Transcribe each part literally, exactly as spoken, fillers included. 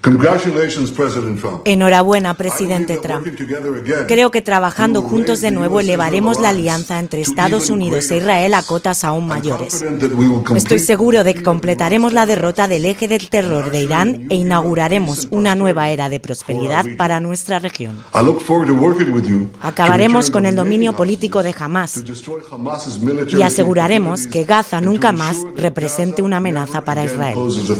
Enhorabuena, presidente Trump. Creo que trabajando juntos de nuevo elevaremos la alianza entre Estados Unidos e Israel a cotas aún mayores. Estoy seguro de que completaremos la derrota del eje del terror de Irán e inauguraremos una nueva era de prosperidad para nuestra región. Acabaremos con el dominio político de Hamás y aseguraremos que Gaza nunca más represente una amenaza para Israel.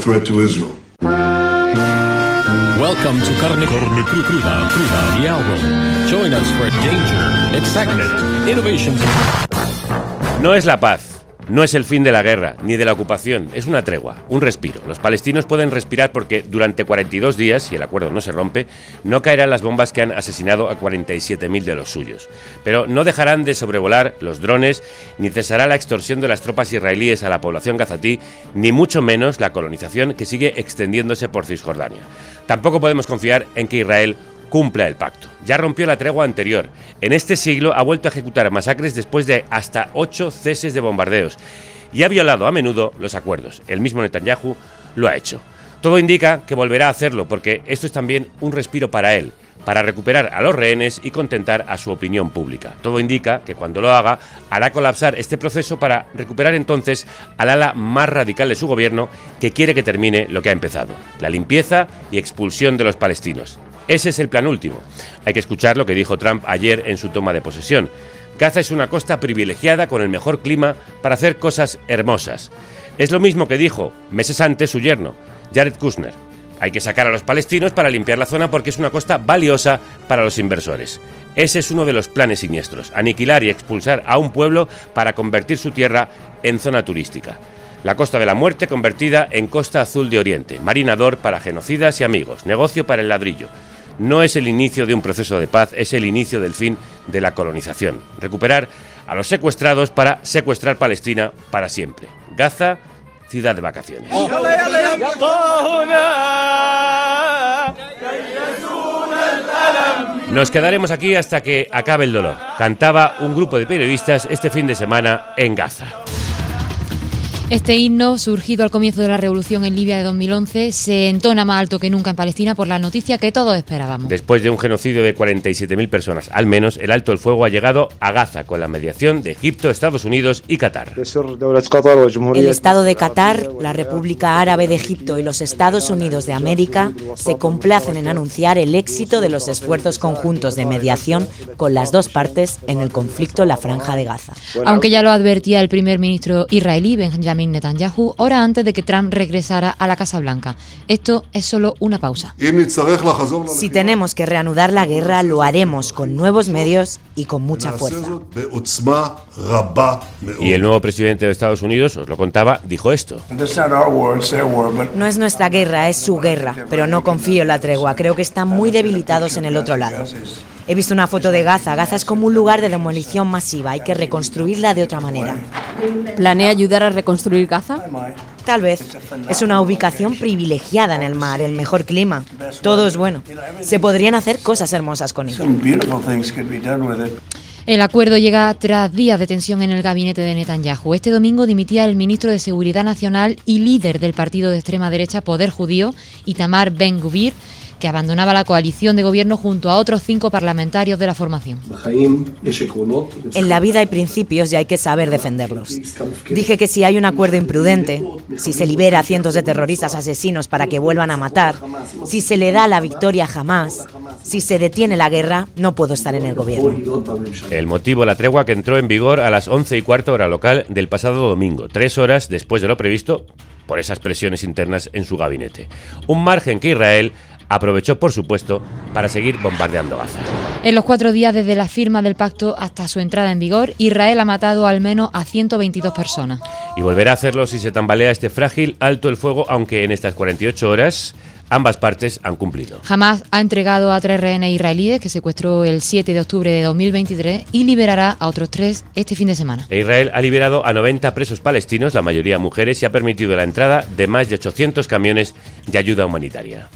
Welcome to Carne, Carne Cruda, Cruda y Algo. Join us for danger, excitement, innovations. No es la paz, no es el fin de la guerra, ni de la ocupación, es una tregua, un respiro. Los palestinos pueden respirar porque durante cuarenta y dos días, si el acuerdo no se rompe, no caerán las bombas que han asesinado a cuarenta y siete mil de los suyos. Pero no dejarán de sobrevolar los drones, ni cesará la extorsión de las tropas israelíes a la población gazatí, ni mucho menos la colonización que sigue extendiéndose por Cisjordania. Tampoco podemos confiar en que Israel cumpla el pacto. Ya rompió la tregua anterior. En este siglo ha vuelto a ejecutar masacres después de hasta ocho ceses de bombardeos y ha violado a menudo los acuerdos. El mismo Netanyahu lo ha hecho. Todo indica que volverá a hacerlo porque esto es también un respiro para él, para recuperar a los rehenes y contentar a su opinión pública. Todo indica que cuando lo haga, hará colapsar este proceso para recuperar entonces al ala más radical de su gobierno que quiere que termine lo que ha empezado, la limpieza y expulsión de los palestinos. Ese es el plan último. Hay que escuchar lo que dijo Trump ayer en su toma de posesión. Gaza es una costa privilegiada con el mejor clima para hacer cosas hermosas. Es lo mismo que dijo meses antes su yerno, Jared Kushner. Hay que sacar a los palestinos para limpiar la zona porque es una costa valiosa para los inversores. Ese es uno de los planes siniestros, aniquilar y expulsar a un pueblo para convertir su tierra en zona turística. La Costa de la Muerte convertida en Costa Azul de Oriente, marinador para genocidas y amigos, negocio para el ladrillo. No es el inicio de un proceso de paz, es el inicio del fin de la colonización. Recuperar a los secuestrados para secuestrar Palestina para siempre. Gaza, ciudad de vacaciones. Nos quedaremos aquí hasta que acabe el dolor. Cantaba un grupo de periodistas este fin de semana en Gaza. Este himno, surgido al comienzo de la revolución en Libia de dos mil once, se entona más alto que nunca en Palestina por la noticia que todos esperábamos. Después de un genocidio de cuarenta y siete mil personas, al menos, el alto el fuego ha llegado a Gaza con la mediación de Egipto, Estados Unidos y Qatar. El Estado de Qatar, la República Árabe de Egipto y los Estados Unidos de América se complacen en anunciar el éxito de los esfuerzos conjuntos de mediación con las dos partes en el conflicto en la Franja de Gaza. Aunque ya lo advertía el primer ministro israelí, Benjamin Netanyahu, hora antes de que Trump regresara a la Casa Blanca. Esto es solo una pausa. Si tenemos que reanudar la guerra, lo haremos con nuevos medios y con mucha fuerza. Y el nuevo presidente de Estados Unidos, os lo contaba, dijo esto. No es nuestra guerra, es su guerra, pero no confío en la tregua. Creo que están muy debilitados en el otro lado. He visto una foto de Gaza. Gaza es como un lugar de demolición masiva. Hay que reconstruirla de otra manera. ¿Planea ayudar a reconstruir Gaza? Tal vez. Es una ubicación privilegiada en el mar, el mejor clima. Todo es bueno. Se podrían hacer cosas hermosas con ello. El acuerdo llega tras días de tensión en el gabinete de Netanyahu. Este domingo dimitía el ministro de Seguridad Nacional y líder del partido de extrema derecha Poder Judío, Itamar Ben-Gvir, que abandonaba la coalición de gobierno junto a otros cinco parlamentarios de la formación. En la vida hay principios y hay que saber defenderlos. Dije que si hay un acuerdo imprudente, si se libera a cientos de terroristas asesinos para que vuelvan a matar, si se le da la victoria a Hamás, si se detiene la guerra, no puedo estar en el gobierno. El motivo, la tregua que entró en vigor a las once y cuarto hora local del pasado domingo, tres horas después de lo previsto por esas presiones internas en su gabinete. Un margen que Israel aprovechó, por supuesto, para seguir bombardeando Gaza. En los cuatro días desde la firma del pacto hasta su entrada en vigor, Israel ha matado al menos a ciento veintidós personas. Y volverá a hacerlo si se tambalea este frágil alto el fuego, aunque en estas cuarenta y ocho horas ambas partes han cumplido. Hamás ha entregado a tres rehenes israelíes que secuestró el siete de octubre de dos mil veintitrés y liberará a otros tres este fin de semana. E Israel ha liberado a noventa presos palestinos, la mayoría mujeres, y ha permitido la entrada de más de ochocientos camiones de ayuda humanitaria.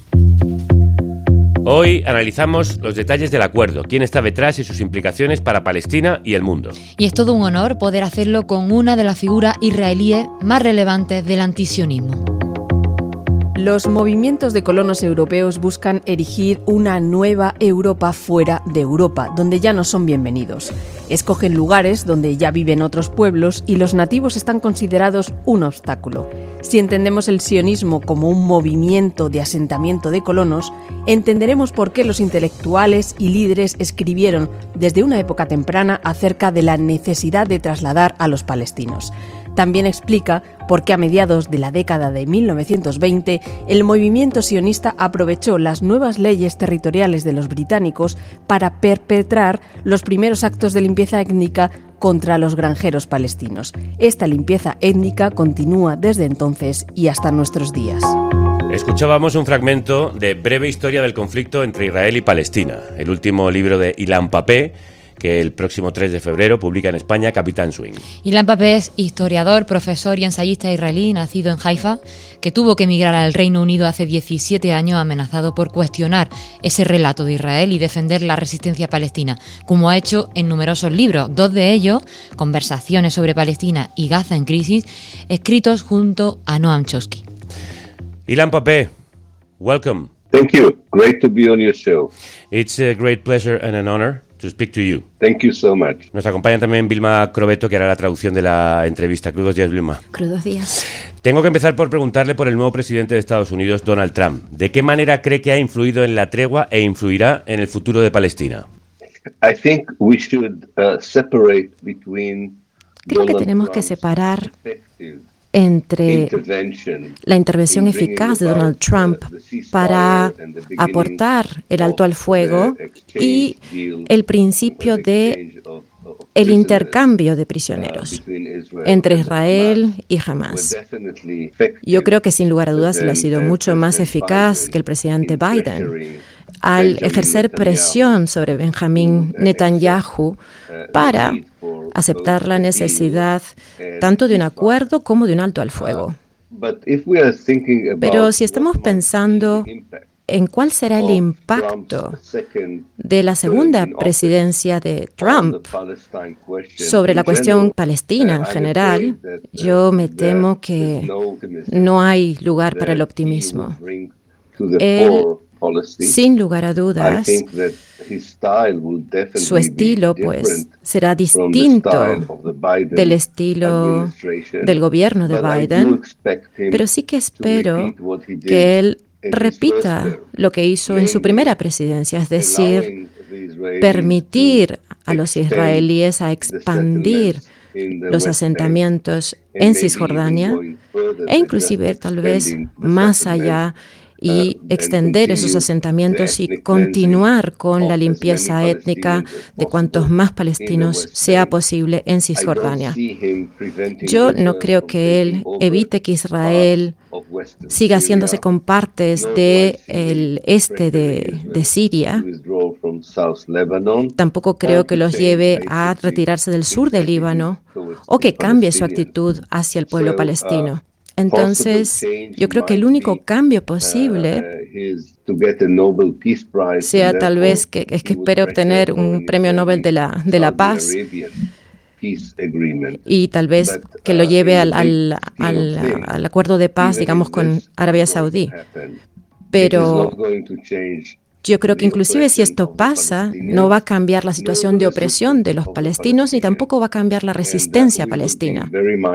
Hoy analizamos los detalles del acuerdo, quién está detrás y sus implicaciones para Palestina y el mundo. Y es todo un honor poder hacerlo con una de las figuras israelíes más relevantes del antisionismo. Los movimientos de colonos europeos buscan erigir una nueva Europa fuera de Europa, donde ya no son bienvenidos. Escogen lugares donde ya viven otros pueblos y los nativos están considerados un obstáculo. Si entendemos el sionismo como un movimiento de asentamiento de colonos, entenderemos por qué los intelectuales y líderes escribieron desde una época temprana acerca de la necesidad de trasladar a los palestinos. También explica por qué a mediados de la década de mil novecientos veinte el movimiento sionista aprovechó las nuevas leyes territoriales de los británicos para perpetrar los primeros actos de limpieza étnica contra los granjeros palestinos. Esta limpieza étnica continúa desde entonces y hasta nuestros días. Escuchábamos un fragmento de Breve historia del conflicto entre Israel y Palestina, el último libro de Ilan Pappé, que el próximo tres de febrero publica en España Capitán Swing. Ilan Pappé es historiador, profesor y ensayista israelí, nacido en Haifa, que tuvo que emigrar al Reino Unido hace diecisiete años amenazado por cuestionar ese relato de Israel y defender la resistencia palestina, como ha hecho en numerosos libros, dos de ellos, Conversaciones sobre Palestina y Gaza en crisis, escritos junto a Noam Chomsky. Ilan Pappé, welcome. Thank you. Great to be on your show. It's a great pleasure and an honor to speak to you. Thank you so much. Nos acompaña también Vilma Crobeto, que hará la traducción de la entrevista. Crudos días, Vilma. Crudos días. Tengo que empezar por preguntarle por el nuevo presidente de Estados Unidos, Donald Trump. ¿De qué manera cree que ha influido en la tregua e influirá en el futuro de Palestina? I think we should uh, separate between Creo que tenemos que separar entre la intervención eficaz de Donald Trump para aportar el alto al fuego y el principio de el intercambio de prisioneros entre Israel y Hamás. Yo creo que sin lugar a dudas él ha sido mucho más eficaz que el presidente Biden al ejercer presión sobre Benjamín Netanyahu para aceptar la necesidad tanto de un acuerdo como de un alto al fuego. Pero si estamos pensando en cuál será el impacto de la segunda presidencia de Trump sobre la cuestión palestina en general, yo me temo que no hay lugar para el optimismo. Él, sin lugar a dudas, su estilo pues será distinto del estilo del gobierno de Biden, pero sí que espero que él repita lo que hizo en su primera presidencia, es decir, permitir a los israelíes a expandir los asentamientos en Cisjordania e inclusive tal vez más allá y extender esos asentamientos y continuar con la limpieza étnica de cuantos más palestinos sea posible en Cisjordania. Yo no creo que él evite que Israel siga haciéndose con partes del este de, de Siria. Tampoco creo que los lleve a retirarse del sur del Líbano o que cambie su actitud hacia el pueblo palestino. Entonces, yo creo que el único cambio posible sea tal vez que, es que espere obtener un premio Nobel de la, de la paz y tal vez que lo lleve al, al, al, al acuerdo de paz, digamos, con Arabia Saudí. Pero yo creo que inclusive si esto pasa, no va a cambiar la situación de opresión de los palestinos ni tampoco va a cambiar la resistencia palestina.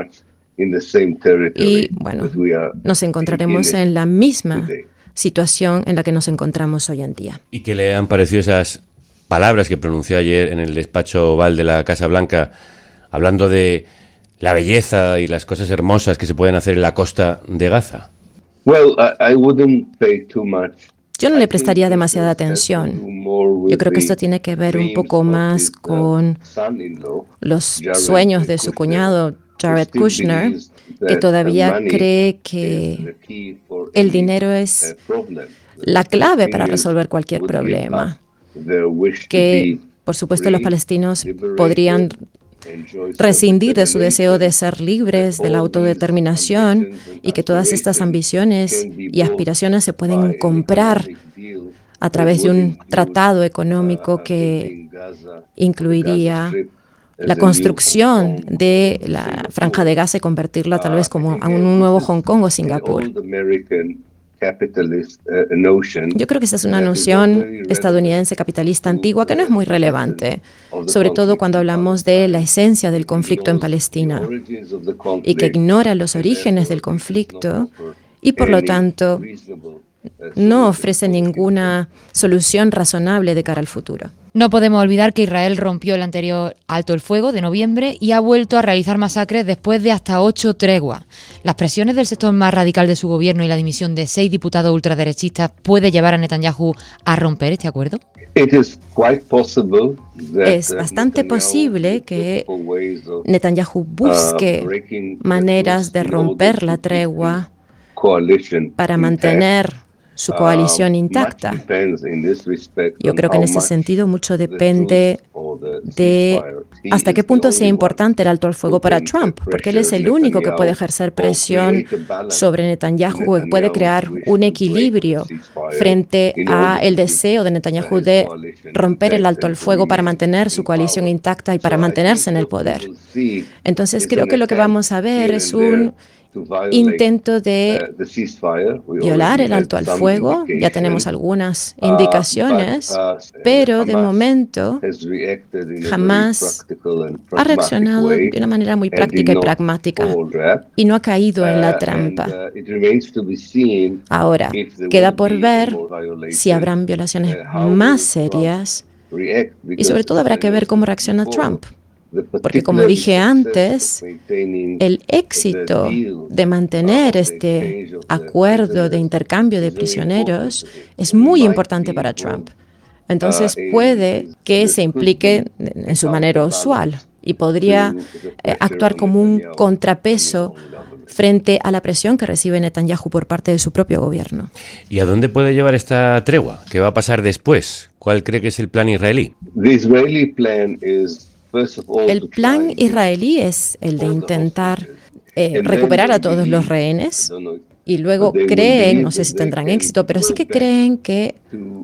Y bueno, nos encontraremos en la misma situación en la que nos encontramos hoy en día. ¿Y qué le han parecido esas palabras que pronunció ayer en el despacho oval de la Casa Blanca, hablando de la belleza y las cosas hermosas que se pueden hacer en la costa de Gaza? Well, I, I wouldn't pay too much. Yo no le prestaría demasiada atención. Yo creo que esto tiene que ver un poco más con los sueños de su cuñado, Jared Kushner, que todavía cree que el dinero es la clave para resolver cualquier problema. Que, por supuesto, los palestinos podrían rescindir de su deseo de ser libres, de la autodeterminación, y que todas estas ambiciones y aspiraciones se pueden comprar a través de un tratado económico que incluiría la construcción de la Franja de Gaza y convertirla tal vez como a un nuevo Hong Kong o Singapur. Yo creo que esa es una noción estadounidense capitalista antigua que no es muy relevante, sobre todo cuando hablamos de la esencia del conflicto en Palestina, y que ignora los orígenes del conflicto y, por lo tanto, no ofrece ninguna solución razonable de cara al futuro. No podemos olvidar que Israel rompió el anterior alto el fuego de noviembre y ha vuelto a realizar masacres después de hasta ocho treguas. Las presiones del sector más radical de su gobierno y la dimisión de seis diputados ultraderechistas puede llevar a Netanyahu a romper este acuerdo. Es bastante posible que Netanyahu busque maneras de romper la tregua para mantener su coalición intacta. Yo creo que en ese sentido mucho depende de hasta qué punto sea importante el alto al fuego para Trump, porque él es el único que puede ejercer presión sobre Netanyahu, que puede crear un equilibrio frente a el deseo de Netanyahu de romper el alto al fuego para mantener su coalición intacta y para mantenerse en el poder. Entonces creo que lo que vamos a ver es un intento de violar el alto al fuego. Ya tenemos algunas indicaciones, pero de momento jamás ha reaccionado de una manera muy práctica y pragmática y no ha caído en la trampa. Ahora, queda por ver si habrán violaciones más serias y sobre todo habrá que ver cómo reacciona Trump. Porque, como dije antes, el éxito de mantener este acuerdo de intercambio de prisioneros es muy importante para Trump. Entonces puede que se implique en su manera usual y podría eh, actuar como un contrapeso frente a la presión que recibe Netanyahu por parte de su propio gobierno. ¿Y a dónde puede llevar esta tregua? ¿Qué va a pasar después? ¿Cuál cree que es el plan israelí? El plan israelí es el de intentar eh, recuperar a todos los rehenes y luego creen, no sé si tendrán éxito, pero sí que creen que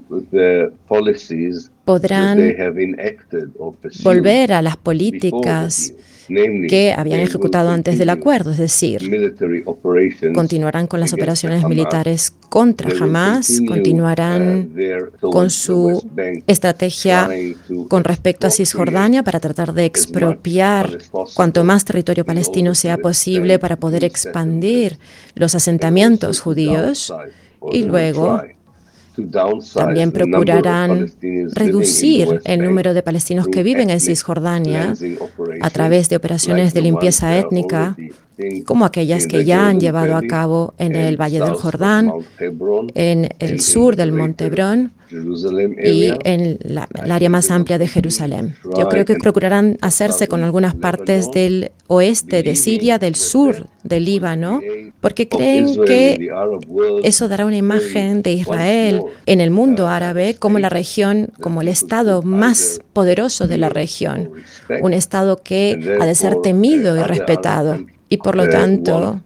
podrán volver a las políticas que habían ejecutado antes del acuerdo, es decir, continuarán con las operaciones militares contra Hamas, continuarán con su estrategia con respecto a Cisjordania para tratar de expropiar cuanto más territorio palestino sea posible para poder expandir los asentamientos judíos y luego también procurarán reducir el número de palestinos que viven en Cisjordania a través de operaciones de limpieza étnica, como aquellas que ya han llevado a cabo en el Valle del Jordán, en el sur del Monte Hebrón y en la, el área más amplia de Jerusalén. Yo creo que procurarán hacerse con algunas partes del oeste de Siria, del sur del Líbano, porque creen que eso dará una imagen de Israel en el mundo árabe como la región, como el estado más poderoso de la región, un estado que ha de ser temido y respetado. Y por lo tanto,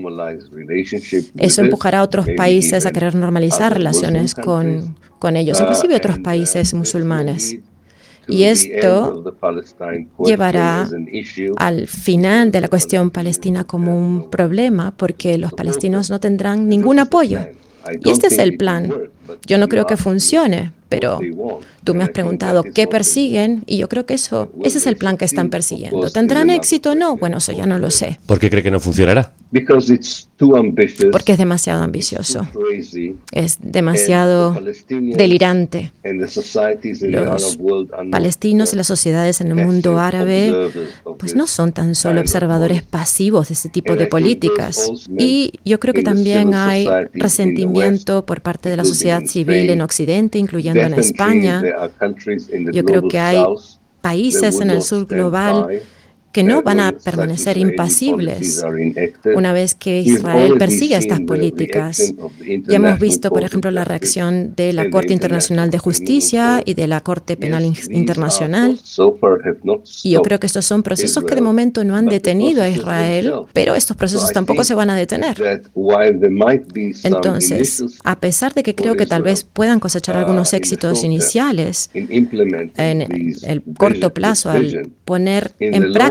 eso empujará a otros países a querer normalizar relaciones con, con ellos, inclusive otros países musulmanes. Y esto llevará al final de la cuestión palestina como un problema, porque los palestinos no tendrán ningún apoyo. Y este es el plan. Yo no creo que funcione, pero tú me has preguntado qué persiguen y yo creo que eso, ese es el plan que están persiguiendo. ¿Tendrán éxito o no? Bueno, eso ya no lo sé. ¿Por qué cree que no funcionará? Porque es demasiado ambicioso, es demasiado delirante. Los palestinos y las sociedades en el mundo árabe pues no son tan solo observadores pasivos de ese tipo de políticas. Y yo creo que también hay resentimiento por parte de la sociedad civil en Occidente, incluyendo en España. Yo creo que hay países en el sur global que no van a permanecer impasibles una vez que Israel persiga estas políticas. Ya hemos visto, por ejemplo, la reacción de la Corte Internacional de Justicia y de la Corte Penal Internacional. Y yo creo que estos son procesos que de momento no han detenido a Israel, pero estos procesos tampoco se van a detener. Entonces, a pesar de que creo que tal vez puedan cosechar algunos éxitos iniciales en el corto plazo al poner en práctica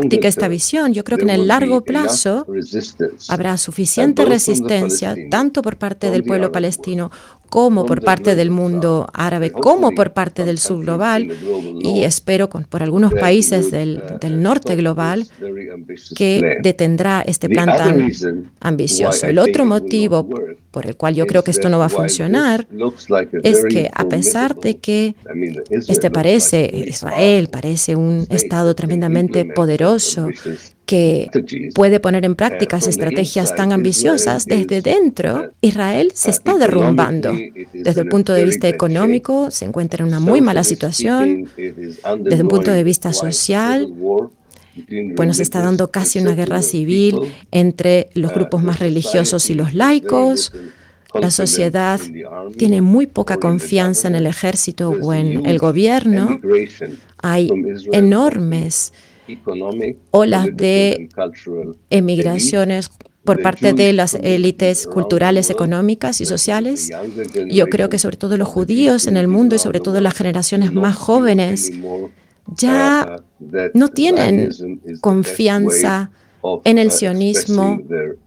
práctica esta visión, yo creo que en el largo plazo habrá suficiente resistencia, tanto por parte del pueblo palestino como por parte del mundo árabe, como por parte del sur global, y espero con, por algunos países del, del norte global, que detendrá este plan tan ambicioso. El otro motivo por el cual yo creo que esto no va a funcionar es que, a pesar de que este parece, Israel parece un Estado tremendamente poderoso, que puede poner en práctica estrategias tan ambiciosas, desde dentro, Israel se está derrumbando. Desde el punto de vista económico, se encuentra en una muy mala situación. Desde un punto de vista social, bueno, se está dando casi una guerra civil entre los grupos más religiosos y los laicos. La sociedad tiene muy poca confianza en el ejército o en el gobierno. Hay enormes olas de emigraciones por parte de las élites culturales, económicas y sociales. Yo creo que sobre todo los judíos en el mundo y sobre todo las generaciones más jóvenes ya no tienen confianza en el sionismo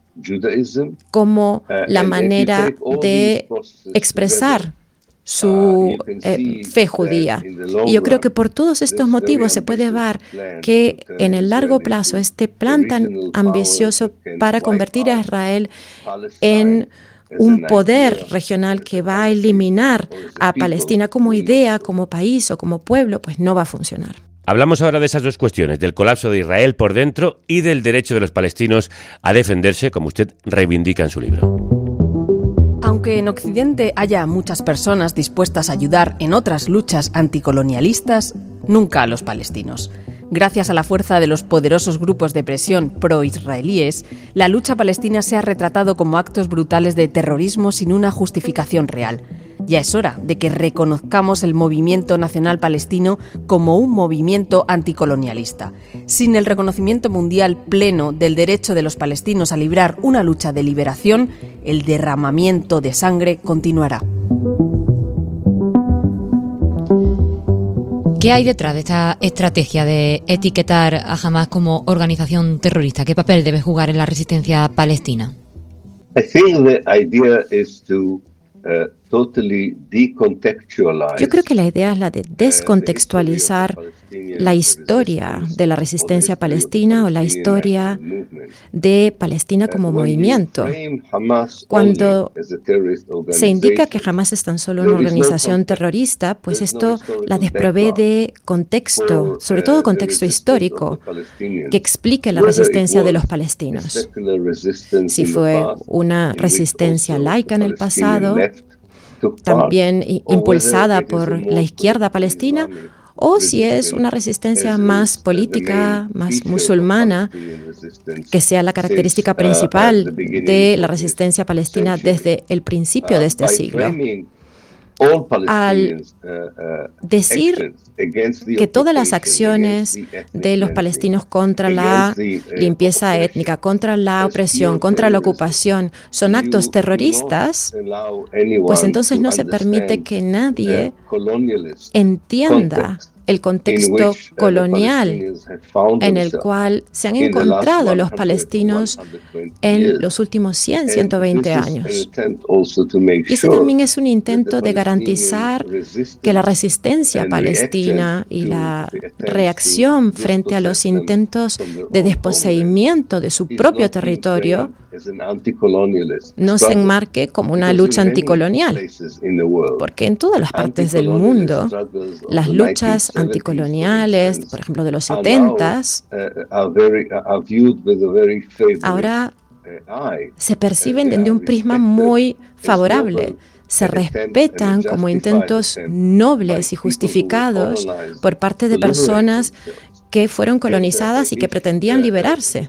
como la manera de expresar su eh, fe judía. Y yo creo que por todos estos motivos se puede ver que en el largo plazo este plan tan ambicioso para convertir a Israel en un poder regional que va a eliminar a Palestina como idea, como país o como pueblo, pues no va a funcionar. Hablamos ahora de esas dos cuestiones, del colapso de Israel por dentro y del derecho de los palestinos a defenderse, como usted reivindica en su libro. Aunque en Occidente haya muchas personas dispuestas a ayudar en otras luchas anticolonialistas, nunca a los palestinos. Gracias a la fuerza de los poderosos grupos de presión pro-israelíes, la lucha palestina se ha retratado como actos brutales de terrorismo sin una justificación real. Ya es hora de que reconozcamos el movimiento nacional palestino como un movimiento anticolonialista. Sin el reconocimiento mundial pleno del derecho de los palestinos a librar una lucha de liberación, el derramamiento de sangre continuará. ¿Qué hay detrás de esta estrategia de etiquetar a Hamás como organización terrorista? ¿Qué papel debe jugar en la resistencia palestina? I think the idea is to uh, totally decontextualize. Yo creo que la idea es la de descontextualizar la historia de la resistencia palestina o la historia de Palestina como movimiento. Cuando se indica que Hamás es tan solo una organización terrorista, pues esto la desprovee de contexto, sobre todo contexto histórico, que explique la resistencia de los palestinos. Si fue una resistencia laica en el pasado, también impulsada por la izquierda palestina, o si es una resistencia más política, más musulmana, que sea la característica principal de la resistencia palestina desde el principio de este siglo. Al decir que todas las acciones de los palestinos contra la limpieza étnica, contra la opresión, contra la ocupación, son actos terroristas, pues entonces no se permite que nadie entienda el contexto colonial en el cual se han encontrado los palestinos en los últimos cien, ciento veinte años. Y ese también es un intento de garantizar que la resistencia palestina y la reacción frente a los intentos de desposeimiento de su propio territorio no se enmarque como una lucha anticolonial, porque en todas las partes del mundo las luchas anticoloniales, por ejemplo de los setentas, ahora se perciben desde un prisma muy favorable. Se respetan como intentos nobles y justificados por parte de personas que fueron colonizadas y que pretendían liberarse.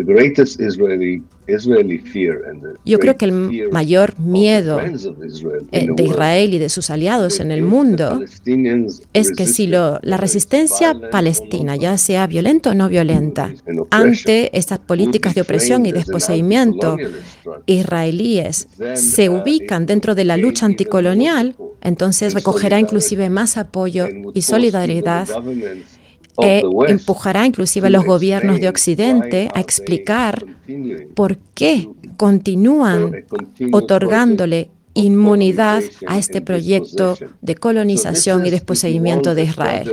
Yo creo que el mayor miedo de Israel y de sus aliados en el mundo es que si lo, la resistencia palestina, ya sea violenta o no violenta, ante estas políticas de opresión y desposeimiento israelíes se ubican dentro de la lucha anticolonial, entonces recogerá inclusive más apoyo y solidaridad e empujará inclusive a los gobiernos de Occidente a explicar por qué continúan otorgándole inmunidad a este proyecto de colonización y desposeimiento de Israel.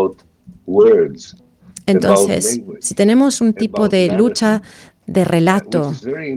Entonces, si tenemos un tipo de lucha de relato,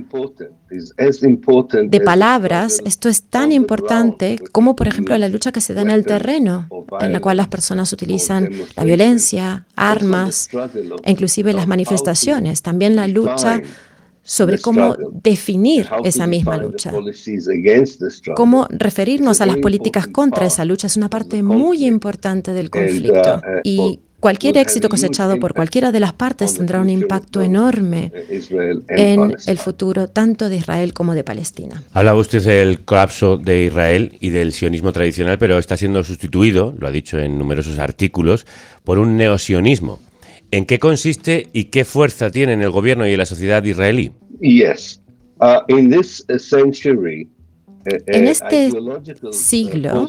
de palabras, esto es tan importante como, por ejemplo, la lucha que se da en el terreno, en la cual las personas utilizan la violencia, armas, e inclusive las manifestaciones. También la lucha sobre cómo definir esa misma lucha. Cómo referirnos a las políticas contra esa lucha es una parte muy importante del conflicto. Y cualquier éxito cosechado por cualquiera de las partes tendrá un impacto enorme en el futuro tanto de Israel como de Palestina. Hablaba usted del colapso de Israel y del sionismo tradicional, pero está siendo sustituido, lo ha dicho en numerosos artículos, por un neosionismo. ¿En qué consiste y qué fuerza tienen el gobierno y la sociedad israelí? Yes. Uh, in this century, En este siglo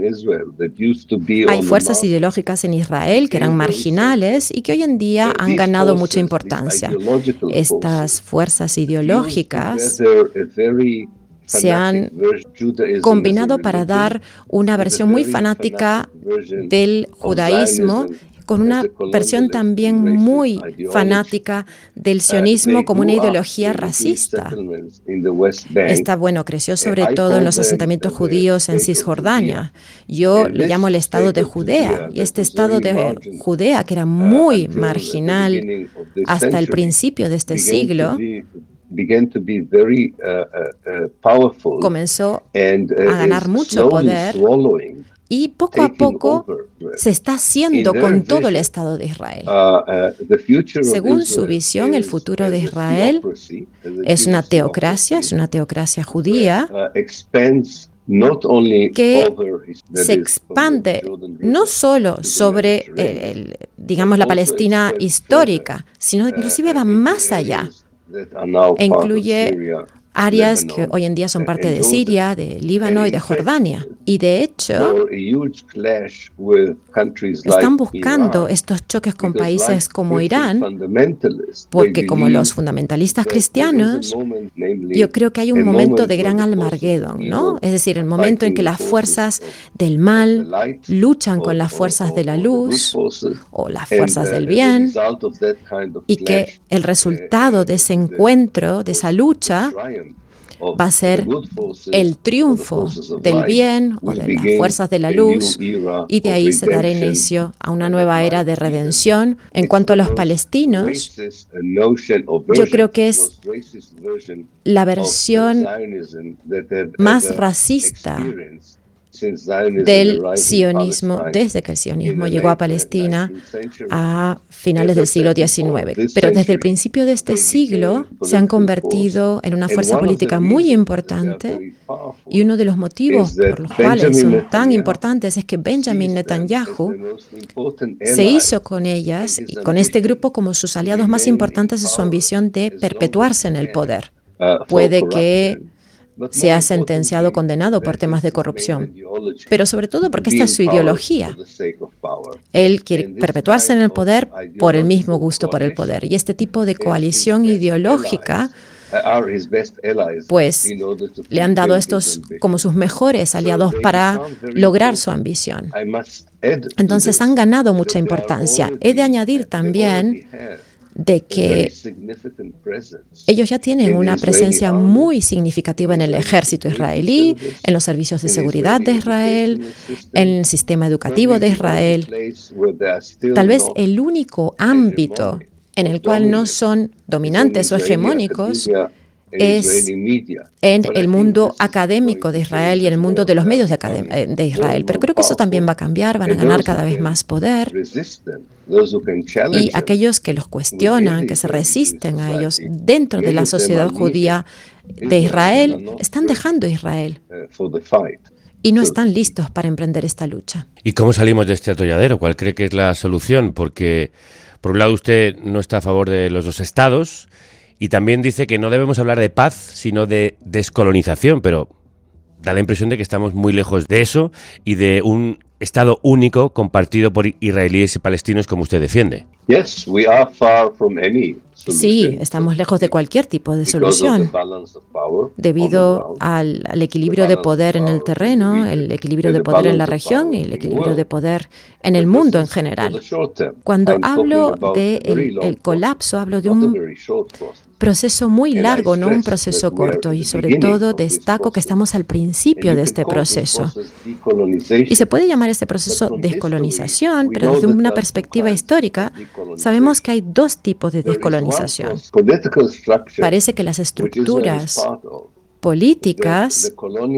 hay fuerzas ideológicas en Israel que eran marginales y que hoy en día han ganado mucha importancia. Estas fuerzas ideológicas se han combinado para dar una versión muy fanática del judaísmo, con una versión también muy fanática del sionismo como una ideología racista. Esta, bueno, creció sobre todo en los asentamientos judíos en Cisjordania. Yo le llamo el Estado de Judea, y este Estado de Judea, que era muy marginal hasta el principio de este siglo, comenzó a ganar mucho poder. Y poco a poco se está haciendo con todo el Estado de Israel. Según su visión, el futuro de Israel es una teocracia, es una teocracia judía que se expande no solo sobre, el, digamos, la Palestina histórica, sino inclusive va más allá e incluye áreas que hoy en día son parte de Siria, de Líbano y de Jordania. Y de hecho, están buscando estos choques con países como Irán, porque como los fundamentalistas cristianos, yo creo que hay un momento de gran Armagedón, ¿no? Es decir, el momento en que las fuerzas del mal luchan con las fuerzas de la luz o las fuerzas del bien, y que el resultado de ese encuentro, de esa lucha, va a ser el triunfo del bien o de las fuerzas de la luz, y de ahí se dará inicio a una nueva era de redención. En cuanto a los palestinos, yo creo que es la versión más racista del sionismo, desde que el sionismo llegó a Palestina a finales del siglo diecinueve. Pero desde el principio de este siglo se han convertido en una fuerza política muy importante, y uno de los motivos por los cuales son tan importantes es que Benjamin Netanyahu se hizo con ellas y con este grupo como sus aliados más importantes en su ambición de perpetuarse en el poder. Puede que se ha sentenciado, condenado por temas de corrupción, pero sobre todo porque esta es su ideología. Él quiere perpetuarse en el poder por el mismo gusto por el poder, y este tipo de coalición ideológica pues le han dado a estos como sus mejores aliados para lograr su ambición. Entonces han ganado mucha importancia. He de añadir también de que ellos ya tienen una presencia muy significativa en el ejército israelí, en los servicios de seguridad de Israel, en el sistema educativo de Israel. Tal vez el único ámbito en el cual no son dominantes o hegemónicos es en el mundo académico de Israel y en el mundo de los medios de, de Israel. Pero creo que eso también va a cambiar, van a ganar cada vez más poder. Y aquellos que los cuestionan, que se resisten a ellos dentro de la sociedad judía de Israel, están dejando Israel y no están listos para emprender esta lucha. ¿Y cómo salimos de este atolladero? ¿Cuál cree que es la solución? Porque, por un lado, usted no está a favor de los dos estados, y también dice que no debemos hablar de paz, sino de descolonización, pero da la impresión de que estamos muy lejos de eso y de un Estado único compartido por israelíes y palestinos como usted defiende. Yes, we are far from any Sí, estamos lejos de cualquier tipo de solución, debido al, al equilibrio de poder en el terreno, el equilibrio de poder en la región y el equilibrio de poder en el mundo en general. Cuando hablo de el, el colapso, hablo de un proceso muy largo, no un proceso corto, y sobre todo destaco que estamos al principio de este proceso. Y se puede llamar este proceso descolonización, pero desde una perspectiva histórica sabemos que hay dos tipos de descolonización. Parece que las estructuras políticas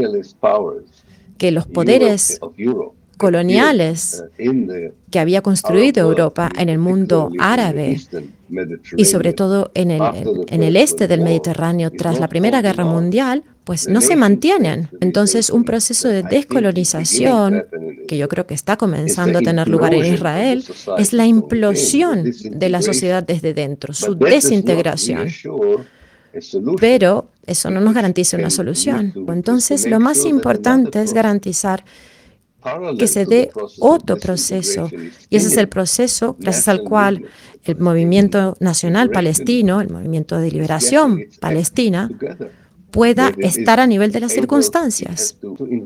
que los poderes coloniales que había construido Europa en el mundo árabe y sobre todo en el, en el este del Mediterráneo tras la Primera Guerra Mundial, pues no se mantienen. Entonces, un proceso de descolonización, que yo creo que está comenzando a tener lugar en Israel, es la implosión de la sociedad desde dentro, su desintegración. Pero eso no nos garantiza una solución. Entonces, lo más importante es garantizar que se dé otro proceso. Y ese es el proceso gracias al cual el movimiento nacional palestino, el movimiento de liberación palestina, pueda estar a nivel de las circunstancias.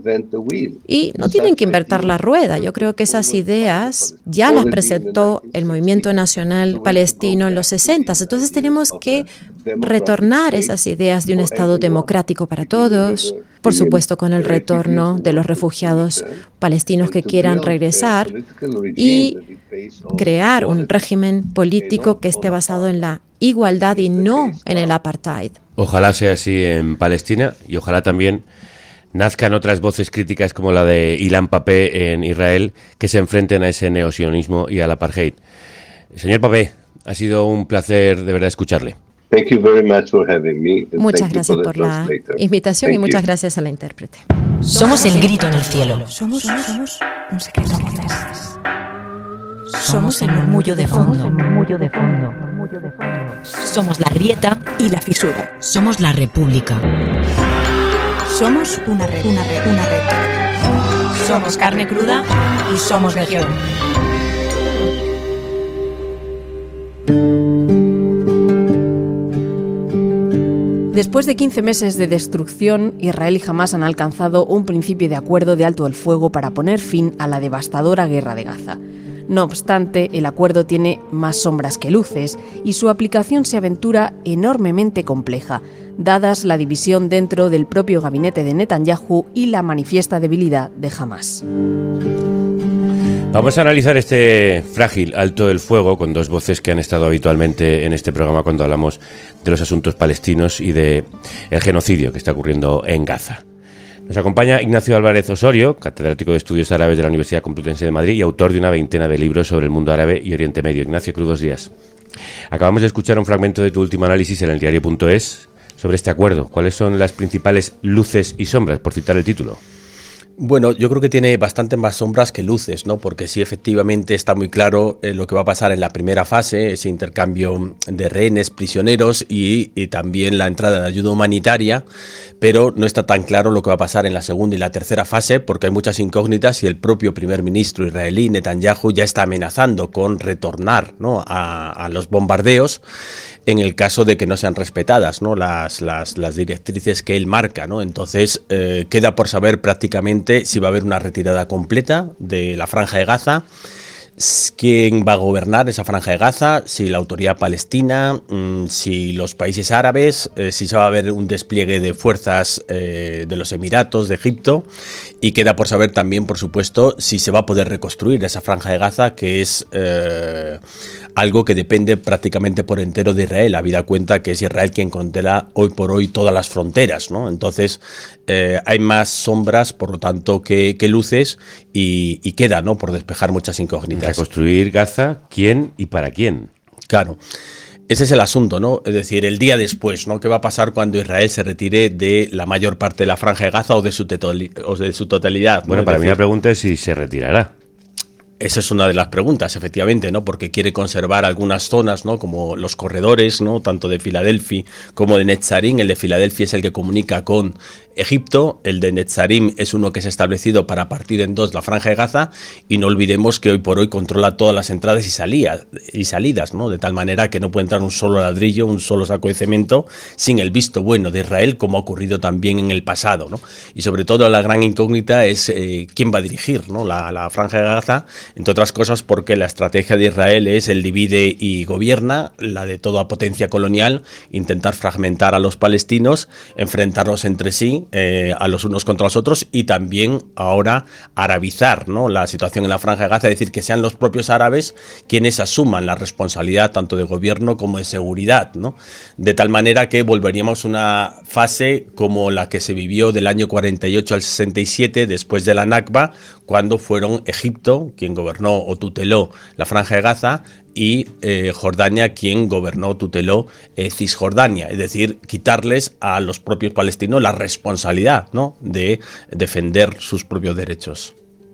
Y no tienen que inventar la rueda. Yo creo que esas ideas ya las presentó el movimiento nacional palestino en los sesenta. Entonces tenemos que retornar esas ideas de un Estado democrático para todos, por supuesto con el retorno de los refugiados palestinos que quieran regresar, y crear un régimen político que esté basado en la igualdad y no en el apartheid. Ojalá sea así en Palestina y ojalá también nazcan otras voces críticas como la de Ilan Papé en Israel que se enfrenten a ese neosionismo y al apartheid. Señor Papé, ha sido un placer de verdad escucharle. Thank you very much for having me. Muchas gracias por la invitación y muchas gracias a la intérprete. Somos el grito en el cielo. Somos, somos un secreto a voces. Somos el murmullo de fondo. Somos la grieta y la fisura. Somos la república. Somos una red, una red, una red. Somos carne cruda y somos legión. Después de quince meses de destrucción, Israel y Hamás han alcanzado un principio de acuerdo de alto el fuego para poner fin a la devastadora guerra de Gaza. No obstante, el acuerdo tiene más sombras que luces y su aplicación se aventura enormemente compleja, dadas la división dentro del propio gabinete de Netanyahu y la manifiesta debilidad de Hamás. Vamos a analizar este frágil alto el fuego con dos voces que han estado habitualmente en este programa cuando hablamos de los asuntos palestinos y de el genocidio que está ocurriendo en Gaza. Nos acompaña Ignacio Álvarez Osorio, catedrático de Estudios Árabes de la Universidad Complutense de Madrid y autor de una veintena de libros sobre el mundo árabe y Oriente Medio. Ignacio, crudos días. Acabamos de escuchar un fragmento de tu último análisis en el diario punto es sobre este acuerdo. ¿Cuáles son las principales luces y sombras, por citar el título? Bueno, yo creo que tiene bastante más sombras que luces, ¿no? Porque sí, efectivamente está muy claro eh, lo que va a pasar en la primera fase, ese intercambio de rehenes, prisioneros y, y también la entrada de ayuda humanitaria, pero no está tan claro lo que va a pasar en la segunda y la tercera fase porque hay muchas incógnitas y el propio primer ministro israelí, Netanyahu, ya está amenazando con retornar, ¿no?, a, a los bombardeos en el caso de que no sean respetadas, ¿no?, las, las, las directrices que él marca, ¿no? Entonces eh, queda por saber prácticamente si va a haber una retirada completa de la Franja de Gaza, quién va a gobernar esa Franja de Gaza, si la autoridad palestina, si los países árabes, eh, si se va a haber un despliegue de fuerzas eh, de los Emiratos, de Egipto, y queda por saber también, por supuesto, si se va a poder reconstruir esa Franja de Gaza, que es eh, algo que depende prácticamente por entero de Israel, habida cuenta que es Israel quien controla hoy por hoy todas las fronteras, ¿no? Entonces eh, hay más sombras, por lo tanto, que, que luces, y, y queda, ¿no?, por despejar muchas incógnitas. Reconstruir Gaza, ¿quién y para quién? Claro. Ese es el asunto, ¿no? Es decir, el día después, ¿no? ¿Qué va a pasar cuando Israel se retire de la mayor parte de la Franja de Gaza o de su, o de su totalidad? Bueno, ¿no? para es mí decir, la pregunta es si se retirará. Esa es una de las preguntas, efectivamente, ¿no? Porque quiere conservar algunas zonas, ¿no?, como los corredores, ¿no?, tanto de Filadelfia como de Netzarim. El de Filadelfia es el que comunica con Egipto, el de Netzarim es uno que se ha establecido para partir en dos la Franja de Gaza, y no olvidemos que hoy por hoy controla todas las entradas y salidas, y salidas, ¿no? De tal manera que no puede entrar un solo ladrillo, un solo saco de cemento sin el visto bueno de Israel, como ha ocurrido también en el pasado, ¿no? Y sobre todo la gran incógnita es eh, quién va a dirigir, ¿no? la, la Franja de Gaza, entre otras cosas porque la estrategia de Israel es el divide y gobierna, la de toda potencia colonial, intentar fragmentar a los palestinos, enfrentarlos entre sí, eh, a los unos contra los otros, y también ahora arabizar, ¿no? la situación en la Franja de Gaza, es decir, que sean los propios árabes quienes asuman la responsabilidad tanto de gobierno como de seguridad, ¿no? De tal manera que volveríamos a una fase como la que se vivió del año cuarenta y ocho al sesenta y siete, después de la Nakba, cuando fueron Egipto quien gobernó o tuteló la Franja de Gaza, y eh, Jordania quien gobernó, tuteló eh, Cisjordania, es decir, quitarles a los propios palestinos la responsabilidad, ¿no? de defender sus propios derechos.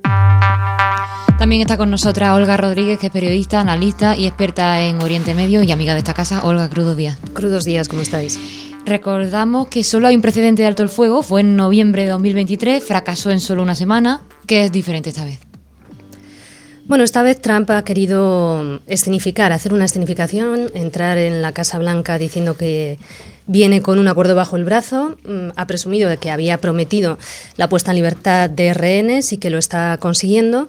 También está con nosotras Olga Rodríguez, que es periodista, analista y experta en Oriente Medio y amiga de esta casa. Olga, crudos días. Crudos días, ¿cómo estáis? Recordamos que solo hay un precedente de alto el fuego, fue en noviembre de dos mil veintitrés, fracasó en solo una semana. ¿Qué es diferente esta vez? Bueno, esta vez Trump ha querido escenificar, hacer una escenificación, entrar en la Casa Blanca diciendo que viene con un acuerdo bajo el brazo, ha presumido de que había prometido la puesta en libertad de rehenes y que lo está consiguiendo.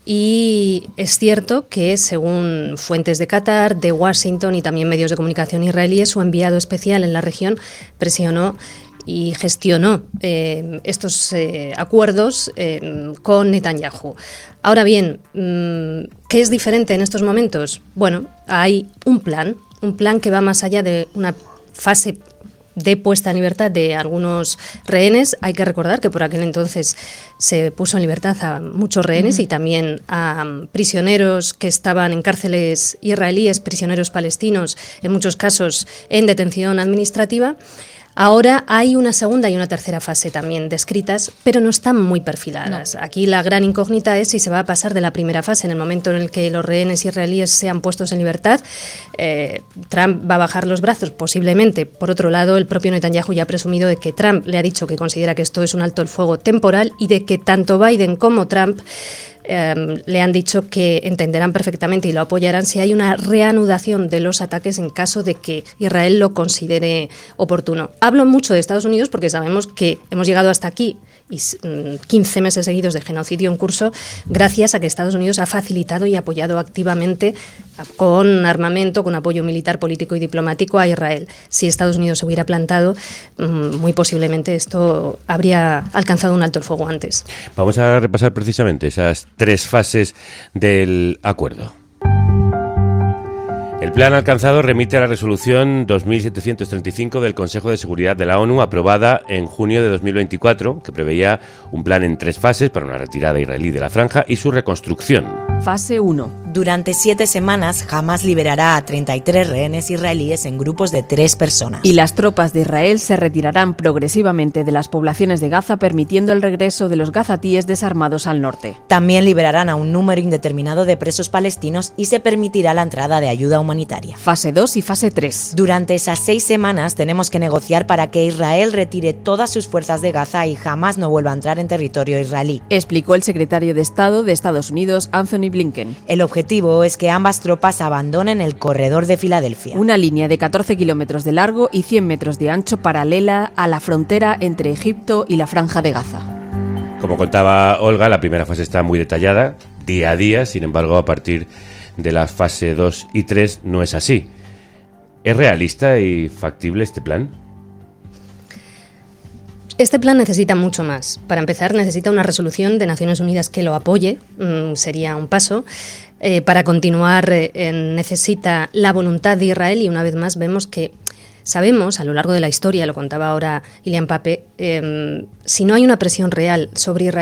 Y es cierto que, según fuentes de Qatar, de Washington y también medios de comunicación israelíes, su enviado especial en la región presionó y gestionó eh, estos eh, acuerdos eh, con Netanyahu. Ahora bien, ¿qué es diferente en estos momentos? Bueno, hay un plan, un plan que va más allá de una fase de puesta en libertad de algunos rehenes. Hay que recordar que por aquel entonces se puso en libertad a muchos rehenes uh-huh. y también a um, prisioneros que estaban en cárceles israelíes, prisioneros palestinos, en muchos casos en detención administrativa. Ahora hay una segunda y una tercera fase también descritas, pero no están muy perfiladas. No. Aquí la gran incógnita es si se va a pasar de la primera fase, en el momento en el que los rehenes israelíes sean puestos en libertad. Eh, Trump va a bajar los brazos, posiblemente. Por otro lado, el propio Netanyahu ya ha presumido de que Trump le ha dicho que considera que esto es un alto el fuego temporal y de que tanto Biden como Trump Eh, le han dicho que entenderán perfectamente y lo apoyarán si hay una reanudación de los ataques en caso de que Israel lo considere oportuno. Hablo mucho de Estados Unidos porque sabemos que hemos llegado hasta aquí y quince meses seguidos de genocidio en curso gracias a que Estados Unidos ha facilitado y apoyado activamente con armamento, con apoyo militar, político y diplomático a Israel. Si Estados Unidos se hubiera plantado, muy posiblemente esto habría alcanzado un alto el fuego antes. Vamos a repasar precisamente esas tres fases del acuerdo. El plan alcanzado remite a la resolución dos mil setecientos treinta y cinco del Consejo de Seguridad de la ONU, aprobada en junio de dos mil veinticuatro, que preveía un plan en tres fases para una retirada israelí de la franja y su reconstrucción. Fase uno. Durante siete semanas, Hamas liberará a treinta y tres rehenes israelíes en grupos de tres personas. Y las tropas de Israel se retirarán progresivamente de las poblaciones de Gaza, permitiendo el regreso de los gazatíes desarmados al norte. También liberarán a un número indeterminado de presos palestinos y se permitirá la entrada de ayuda humanitaria. Fase dos y fase tres. Durante esas seis semanas tenemos que negociar para que Israel retire todas sus fuerzas de Gaza y jamás no vuelva a entrar en territorio israelí, explicó el secretario de Estado de Estados Unidos, Anthony Blinken. El objetivo es que ambas tropas abandonen el corredor de Filadelfia. Una línea de catorce kilómetros de largo y cien metros de ancho paralela a la frontera entre Egipto y la Franja de Gaza. Como contaba Olga, la primera fase está muy detallada, día a día, sin embargo, a partir de la fase dos y tres no es así. ¿Es realista y factible este plan? Este plan necesita mucho más. Para empezar, necesita una resolución de Naciones Unidas que lo apoye, mm, sería un paso. Eh, para continuar, eh, necesita la voluntad de Israel y una vez más vemos que sabemos, a lo largo de la historia, lo contaba ahora Ilian Pape, eh, si no hay una presión real sobre Israel,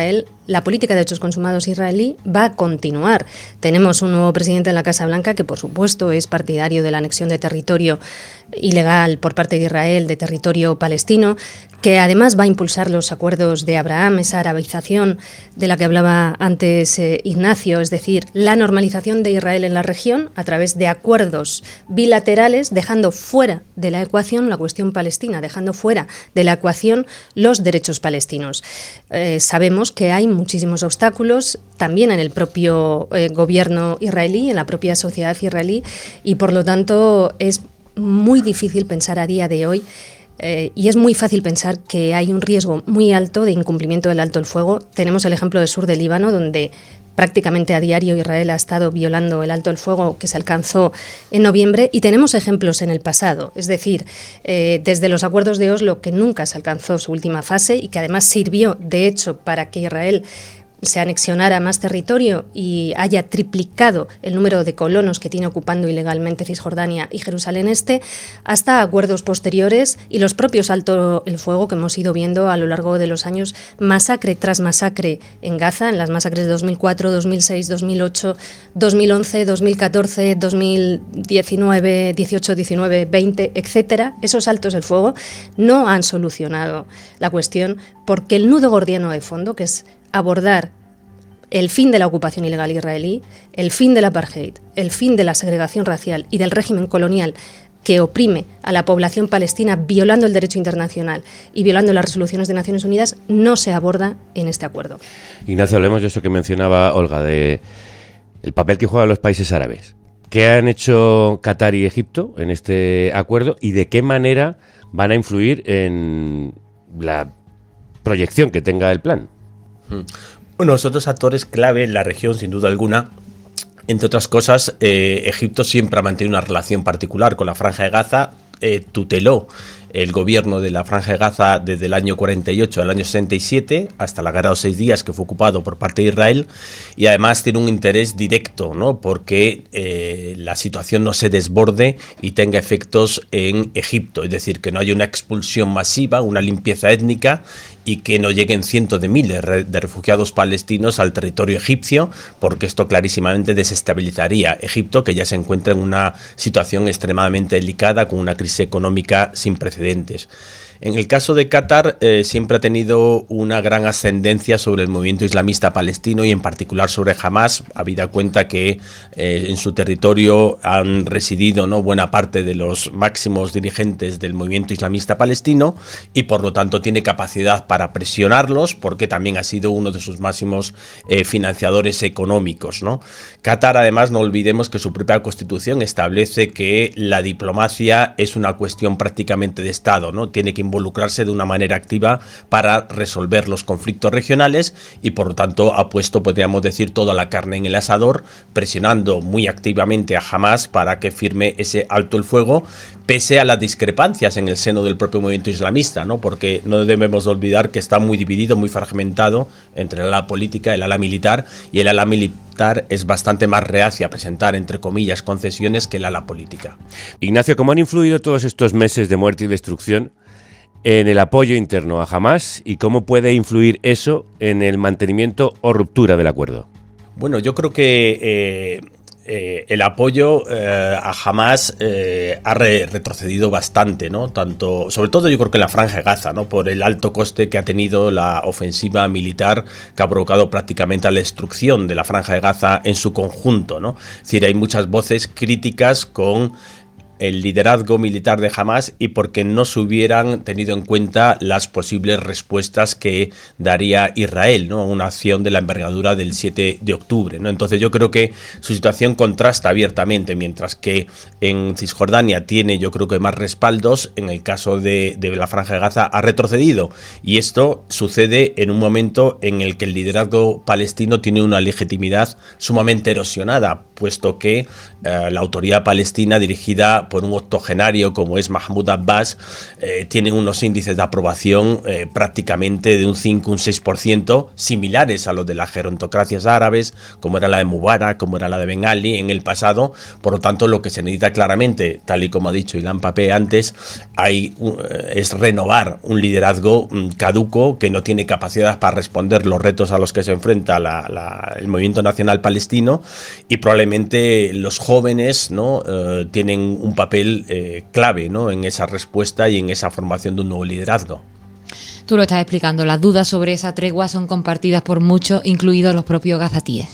la política de hechos consumados israelí va a continuar. Tenemos un nuevo presidente en la Casa Blanca que, por supuesto, es partidario de la anexión de territorio ilegal por parte de Israel de territorio palestino, que además va a impulsar los acuerdos de Abraham, esa arabización de la que hablaba antes eh, Ignacio, es decir, la normalización de Israel en la región a través de acuerdos bilaterales, dejando fuera de la ecuación la cuestión palestina, dejando fuera de la ecuación los derechos palestinos. Eh, sabemos que hay muchísimos obstáculos también en el propio eh, gobierno israelí, en la propia sociedad israelí, y por lo tanto es muy difícil pensar a día de hoy eh, y es muy fácil pensar que hay un riesgo muy alto de incumplimiento del alto el fuego. Tenemos el ejemplo del sur del Líbano, donde prácticamente a diario Israel ha estado violando el alto el fuego que se alcanzó en noviembre, y tenemos ejemplos en el pasado, es decir, eh, desde los acuerdos de Oslo, que nunca se alcanzó su última fase y que además sirvió de hecho para que Israel se anexionara más territorio y haya triplicado el número de colonos que tiene ocupando ilegalmente Cisjordania y Jerusalén Este, hasta acuerdos posteriores y los propios alto el fuego que hemos ido viendo a lo largo de los años, masacre tras masacre en Gaza, en las masacres de dos mil cuatro, dos mil seis, dos mil ocho, dos mil once, dos mil catorce, dos mil diecinueve, dieciocho, diecinueve, veinte, etcétera. Esos altos el fuego no han solucionado la cuestión, porque el nudo gordiano de fondo, que es abordar el fin de la ocupación ilegal israelí, el fin del apartheid, el fin de la segregación racial y del régimen colonial que oprime a la población palestina violando el derecho internacional y violando las resoluciones de Naciones Unidas, no se aborda en este acuerdo. Ignacio, hablemos de eso que mencionaba Olga, de el papel que juegan los países árabes. ¿Qué han hecho Qatar y Egipto en este acuerdo y de qué manera van a influir en la proyección que tenga el plan? Bueno, son dos actores clave en la región, sin duda alguna. Entre otras cosas, eh, Egipto siempre ha mantenido una relación particular con la Franja de Gaza, eh, tuteló el gobierno de la Franja de Gaza desde el año cuarenta y ocho al año sesenta y siete, hasta la guerra de los seis días, que fue ocupado por parte de Israel, y además tiene un interés directo, ¿no?, porque eh, la situación no se desborde y tenga efectos en Egipto, es decir, que no haya una expulsión masiva, una limpieza étnica, y que no lleguen cientos de miles de refugiados palestinos al territorio egipcio, porque esto clarísimamente desestabilizaría Egipto, que ya se encuentra en una situación extremadamente delicada, con una crisis económica sin precedentes. En el caso de Qatar, eh, siempre ha tenido una gran ascendencia sobre el movimiento islamista palestino y en particular sobre Hamas, habida cuenta que eh, en su territorio han residido, ¿no?, buena parte de los máximos dirigentes del movimiento islamista palestino, y por lo tanto tiene capacidad para presionarlos, porque también ha sido uno de sus máximos eh, financiadores económicos, ¿no? Qatar, además, no olvidemos que su propia constitución establece que la diplomacia es una cuestión prácticamente de Estado, ¿no? Tiene que involucrarse de una manera activa para resolver los conflictos regionales y por lo tanto ha puesto, podríamos decir, toda la carne en el asador, presionando muy activamente a Hamas para que firme ese alto el fuego, pese a las discrepancias en el seno del propio movimiento islamista, ¿no? Porque no debemos olvidar que está muy dividido, muy fragmentado entre el ala política, el ala militar, y el ala militar es bastante más reacia a presentar, entre comillas, concesiones que el ala política. Ignacio, ¿cómo han influido todos estos meses de muerte y destrucción en el apoyo interno a Hamas y cómo puede influir eso en el mantenimiento o ruptura del acuerdo? Bueno, yo creo que eh, eh, el apoyo eh, a Hamas eh, ha re retrocedido bastante, ¿no? Tanto, sobre todo yo creo que en la Franja de Gaza, ¿no?, por el alto coste que ha tenido la ofensiva militar, que ha provocado prácticamente la destrucción de la Franja de Gaza en su conjunto, ¿no? Es decir, hay muchas voces críticas con el liderazgo militar de Hamas y porque no se hubieran tenido en cuenta las posibles respuestas que daría Israel, ¿no?, a una acción de la envergadura del siete de octubre, ¿no? Entonces yo creo que su situación contrasta abiertamente, mientras que en Cisjordania tiene, yo creo que más respaldos, en el caso de, de la Franja de Gaza ha retrocedido, y esto sucede en un momento en el que el liderazgo palestino tiene una legitimidad sumamente erosionada, puesto que eh, la autoridad palestina dirigida dirigida por un octogenario como es Mahmoud Abbas, eh, tienen unos índices de aprobación eh, prácticamente de un cinco, un seis por ciento, similares a los de las gerontocracias árabes, como era la de Mubarak, como era la de Ben Ali en el pasado. Por lo tanto, lo que se necesita claramente, tal y como ha dicho Ilan Pappé antes, hay, eh, es renovar un liderazgo mm, caduco que no tiene capacidad para responder los retos a los que se enfrenta la, la, el movimiento nacional palestino, y probablemente los jóvenes, ¿no? eh, tienen un papel eh, clave, ¿no? en esa respuesta y en esa formación de un nuevo liderazgo. Tú lo estás explicando, las dudas sobre esa tregua son compartidas por muchos, incluidos los propios gazatíes.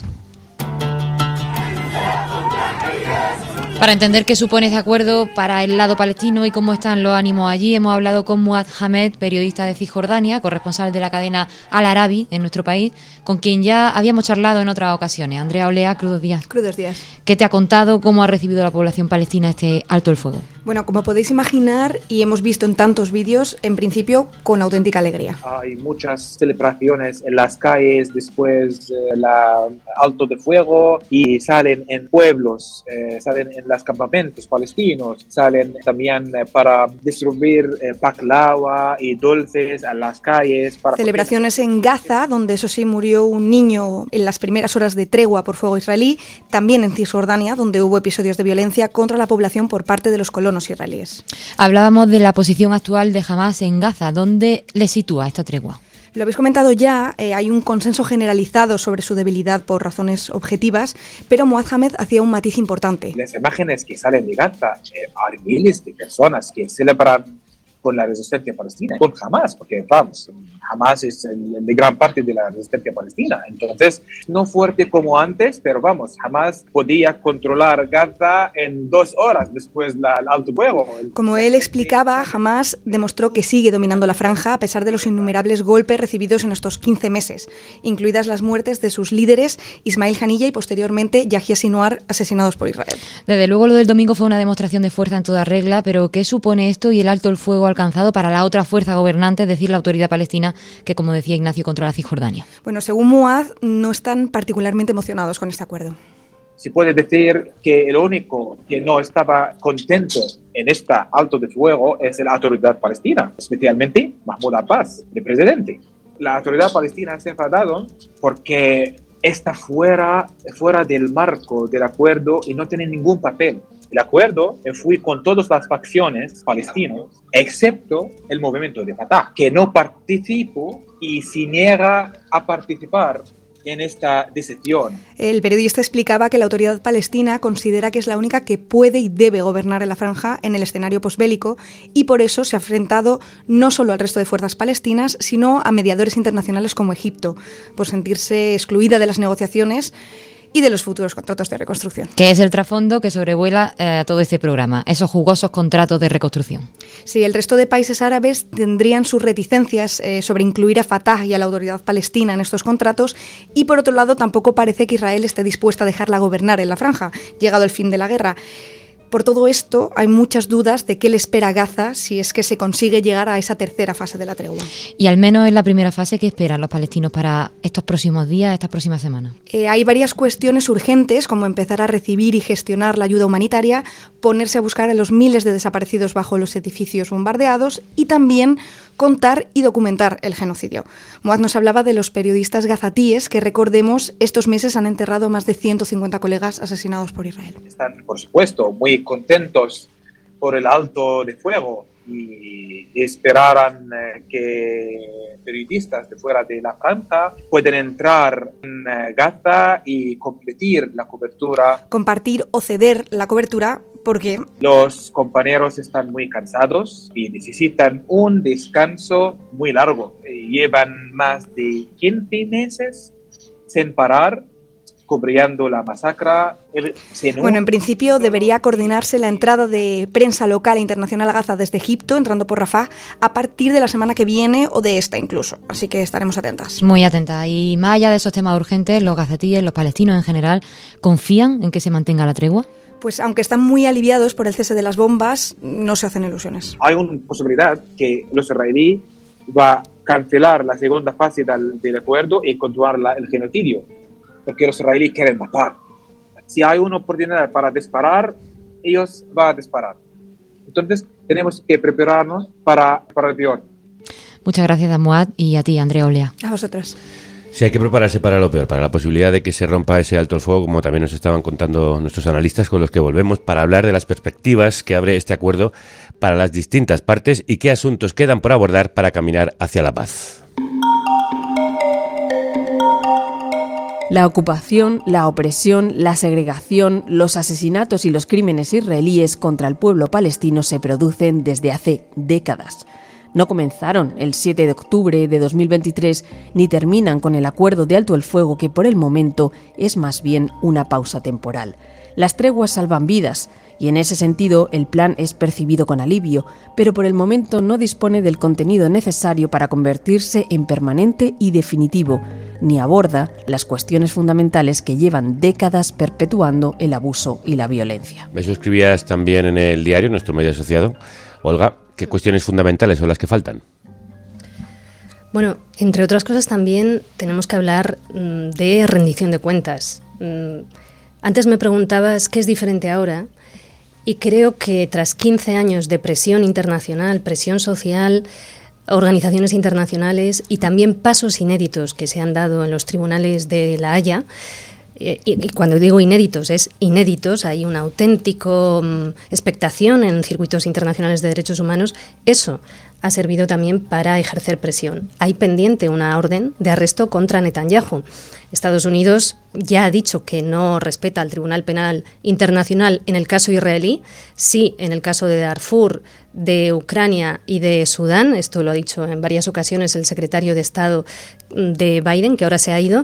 Para entender qué supone ese acuerdo para el lado palestino y cómo están los ánimos allí, hemos hablado con Muad Hamed, periodista de Cisjordania, corresponsal de la cadena Al Arabi en nuestro país, con quien ya habíamos charlado en otras ocasiones. Andrea Olea, crudos días. Crudos días. ¿Qué te ha contado? ¿Cómo ha recibido la población palestina este alto el fuego? Bueno, como podéis imaginar y hemos visto en tantos vídeos, en principio con auténtica alegría. Hay muchas celebraciones en las calles después del alto de fuego, y salen en pueblos, eh, salen en los campamentos palestinos, salen también eh, para distribuir eh, baklava y dulces a las calles. Para Celebraciones en Gaza, donde eso sí murió un niño en las primeras horas de tregua por fuego israelí, también en Cisjordania, donde hubo episodios de violencia contra la población por parte de los colonos israelíes. Hablábamos de la posición actual de Hamás en Gaza. ¿Dónde le sitúa esta tregua? Lo habéis comentado ya, eh, hay un consenso generalizado sobre su debilidad por razones objetivas, pero Muad Hamed hacía un matiz importante. Las imágenes que salen de Gaza, eh, hay miles de personas que celebran con la resistencia palestina, con Hamás, porque vamos, Hamás es el, de gran parte de la resistencia palestina. Entonces, no fuerte como antes, pero vamos, Hamás podía controlar Gaza en dos horas después del alto fuego. Como él explicaba, Hamás demostró que sigue dominando la franja a pesar de los innumerables golpes recibidos en estos quince meses, incluidas las muertes de sus líderes, Ismail Haniyeh y posteriormente Yahya Sinwar, asesinados por Israel. Desde luego lo del domingo fue una demostración de fuerza en toda regla, pero ¿qué supone esto y el alto el fuego alcanzado para la otra fuerza gobernante, es decir, la autoridad palestina, que, como decía Ignacio, controla Cisjordania? Bueno, según Muad, no están particularmente emocionados con este acuerdo. Se puede decir que el único que no estaba contento en este alto de fuego es la autoridad palestina, especialmente Mahmoud Abbas, el presidente. La autoridad palestina se ha enfadado porque está fuera, fuera del marco del acuerdo y no tiene ningún papel. El acuerdo fue con todas las facciones palestinas, excepto el movimiento de Fatah, que no participó y se niega a participar en esta decisión. El periodista explicaba que la autoridad palestina considera que es la única que puede y debe gobernar en la franja en el escenario posbélico, y por eso se ha enfrentado no solo al resto de fuerzas palestinas, sino a mediadores internacionales como Egipto, por sentirse excluida de las negociaciones y de los futuros contratos de reconstrucción. Que es el trasfondo que sobrevuela eh, todo este programa, esos jugosos contratos de reconstrucción. Sí, el resto de países árabes tendrían sus reticencias eh, sobre incluir a Fatah y a la autoridad palestina en estos contratos, y por otro lado tampoco parece que Israel esté dispuesta a dejarla gobernar en la franja, llegado el fin de la guerra. Por todo esto, hay muchas dudas de qué le espera a Gaza si es que se consigue llegar a esa tercera fase de la tregua. Y al menos en la primera fase, ¿qué esperan los palestinos para estos próximos días, estas próximas semanas? Eh, hay varias cuestiones urgentes, como empezar a recibir y gestionar la ayuda humanitaria, ponerse a buscar a los miles de desaparecidos bajo los edificios bombardeados y también contar y documentar el genocidio. Muad nos hablaba de los periodistas gazatíes que, recordemos, estos meses han enterrado más de ciento cincuenta colegas asesinados por Israel. Están, por supuesto, muy contentos por el alto de fuego y esperaran eh, que periodistas de fuera de la franja pueden entrar en eh, Gaza y compartir la cobertura. Compartir o ceder la cobertura porque los compañeros están muy cansados y necesitan un descanso muy largo. Llevan más de quince meses sin parar, cubriendo la masacre. Bueno, en principio debería coordinarse la entrada de prensa local e internacional a Gaza desde Egipto, entrando por Rafah, a partir de la semana que viene o de esta incluso. Así que estaremos atentas. Muy atentas. Y más allá de esos temas urgentes, los gazatíes, los palestinos en general, ¿confían en que se mantenga la tregua? Pues aunque están muy aliviados por el cese de las bombas, no se hacen ilusiones. Hay una posibilidad que los israelíes va a cancelar la segunda fase del, del acuerdo y continuar la, el genocidio, porque los israelíes quieren matar. Si hay una oportunidad para disparar, ellos van a disparar. Entonces, tenemos que prepararnos para, para el peor. Muchas gracias, Muad, y a ti, Andrea Olea. A vosotras. Sí, hay que prepararse para lo peor, para la posibilidad de que se rompa ese alto el fuego, como también nos estaban contando nuestros analistas con los que volvemos, para hablar de las perspectivas que abre este acuerdo para las distintas partes y qué asuntos quedan por abordar para caminar hacia la paz. La ocupación, la opresión, la segregación, los asesinatos y los crímenes israelíes contra el pueblo palestino se producen desde hace décadas. No comenzaron el siete de octubre de dos mil veintitrés ni terminan con el acuerdo de alto el fuego, que por el momento es más bien una pausa temporal. Las treguas salvan vidas y en ese sentido el plan es percibido con alivio, pero por el momento no dispone del contenido necesario para convertirse en permanente y definitivo, ni aborda las cuestiones fundamentales que llevan décadas perpetuando el abuso y la violencia. Eso escribías también en el diario, nuestro medio asociado. Olga, ¿qué cuestiones fundamentales son las que faltan? Bueno, entre otras cosas también tenemos que hablar mmm, de rendición de cuentas. Mm, antes me preguntabas qué es diferente ahora, y creo que tras quince años de presión internacional, presión social, organizaciones internacionales y también pasos inéditos que se han dado en los tribunales de La Haya, y, y cuando digo inéditos, es inéditos, hay una auténtica um, expectación en circuitos internacionales de derechos humanos, eso ha servido también para ejercer presión. Hay pendiente una orden de arresto contra Netanyahu. Estados Unidos ya ha dicho que no respeta al Tribunal Penal Internacional en el caso israelí, sí en el caso de Darfur, de Ucrania y de Sudán. Esto lo ha dicho en varias ocasiones el secretario de Estado de Biden, que ahora se ha ido.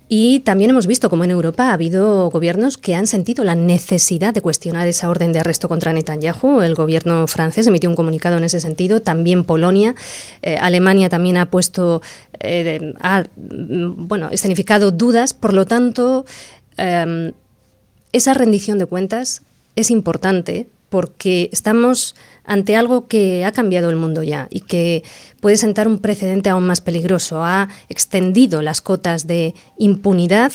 Y también hemos visto cómo en Europa ha habido gobiernos que han sentido la necesidad de cuestionar esa orden de arresto contra Netanyahu. El gobierno francés emitió un comunicado en ese sentido, también Polonia. Eh, Alemania también ha puesto, eh, ha bueno, escenificado dudas. Por lo tanto, eh, esa rendición de cuentas es importante porque estamos ante algo que ha cambiado el mundo ya y que puede sentar un precedente aún más peligroso. Ha extendido las cotas de impunidad,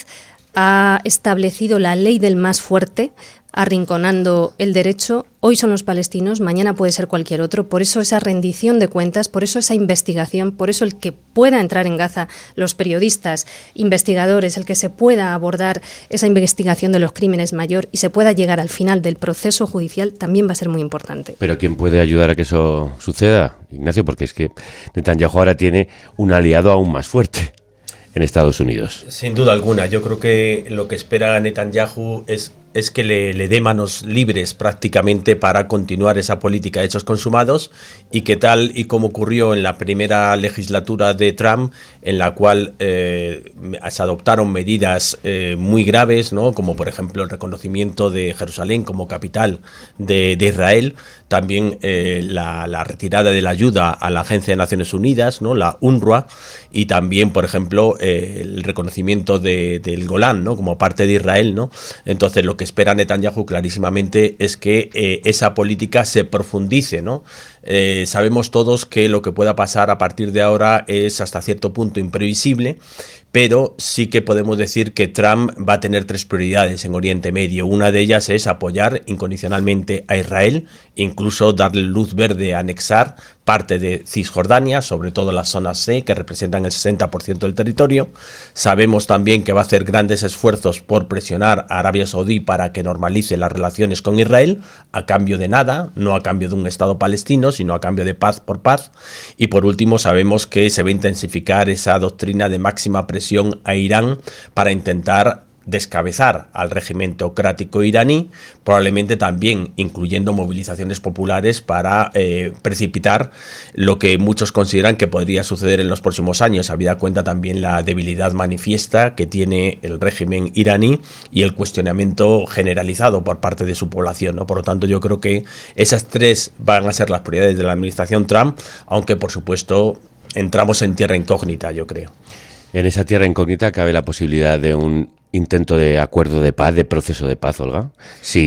ha establecido la ley del más fuerte, arrinconando el derecho. Hoy son los palestinos, mañana puede ser cualquier otro. Por eso esa rendición de cuentas, por eso esa investigación, por eso el que pueda entrar en Gaza los periodistas, investigadores, el que se pueda abordar esa investigación de los crímenes mayor y se pueda llegar al final del proceso judicial, también va a ser muy importante. Pero ¿quién puede ayudar a que eso suceda, Ignacio? Porque es que Netanyahu ahora tiene un aliado aún más fuerte en Estados Unidos. Sin duda alguna, yo creo que lo que espera Netanyahu es es que le, le dé manos libres prácticamente para continuar esa política de hechos consumados, y que tal y como ocurrió en la primera legislatura de Trump, en la cual eh, se adoptaron medidas eh, muy graves, ¿no? Como por ejemplo el reconocimiento de Jerusalén como capital de, de Israel, también eh, la, la retirada de la ayuda a la Agencia de Naciones Unidas, ¿no? La UNRWA, y también por ejemplo eh, el reconocimiento de, del Golán, ¿no? Como parte de Israel, ¿no? Entonces lo que espera Netanyahu clarísimamente es que eh, esa política se profundice, ¿no? Eh, sabemos todos que lo que pueda pasar a partir de ahora es hasta cierto punto imprevisible, pero sí que podemos decir que Trump va a tener tres prioridades en Oriente Medio. Una de ellas es apoyar incondicionalmente a Israel, incluso darle luz verde a anexar parte de Cisjordania, sobre todo las zonas C, que representan el sesenta por ciento del territorio. Sabemos también que va a hacer grandes esfuerzos por presionar a Arabia Saudí para que normalice las relaciones con Israel, a cambio de nada, no a cambio de un Estado palestino, sino a cambio de paz por paz. Y por último, sabemos que se va a intensificar esa doctrina de máxima presión a Irán para intentar descabezar al régimen teocrático iraní, probablemente también incluyendo movilizaciones populares para eh, precipitar lo que muchos consideran que podría suceder en los próximos años, habida cuenta también la debilidad manifiesta que tiene el régimen iraní y el cuestionamiento generalizado por parte de su población, ¿no? Por lo tanto, yo creo que esas tres van a ser las prioridades de la administración Trump, aunque por supuesto entramos en tierra incógnita, yo creo. En esa tierra incógnita cabe la posibilidad de un intento de acuerdo de paz, de proceso de paz, Olga. Sí,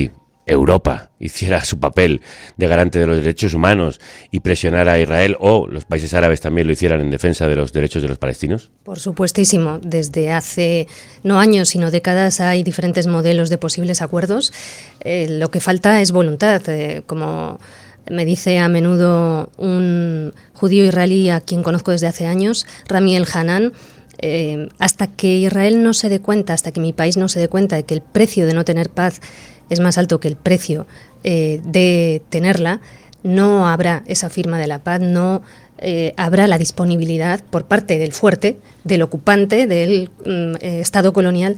Europa hiciera su papel de garante de los derechos humanos y presionara a Israel, o los países árabes también lo hicieran en defensa de los derechos de los palestinos? Por supuestísimo. Desde hace no años, sino décadas, hay diferentes modelos de posibles acuerdos. Eh, lo que falta es voluntad. Eh, como me dice a menudo un judío israelí a quien conozco desde hace años, Rami El Hanan, eh, hasta que Israel no se dé cuenta, hasta que mi país no se dé cuenta de que el precio de no tener paz es más alto que el precio eh, de tenerla, no habrá esa firma de la paz, no eh, habrá la disponibilidad por parte del fuerte, del ocupante, del mm, eh, Estado colonial,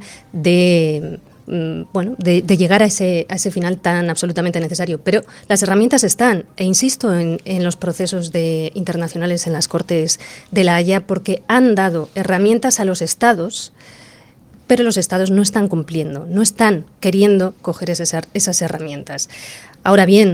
de, mm, bueno, de, de llegar a ese, a ese final tan absolutamente necesario. Pero las herramientas están, e insisto en, en los procesos de, internacionales en las Cortes de la Haya, porque han dado herramientas a los Estados, pero los Estados no están cumpliendo, no están queriendo coger esas, esas herramientas. Ahora bien,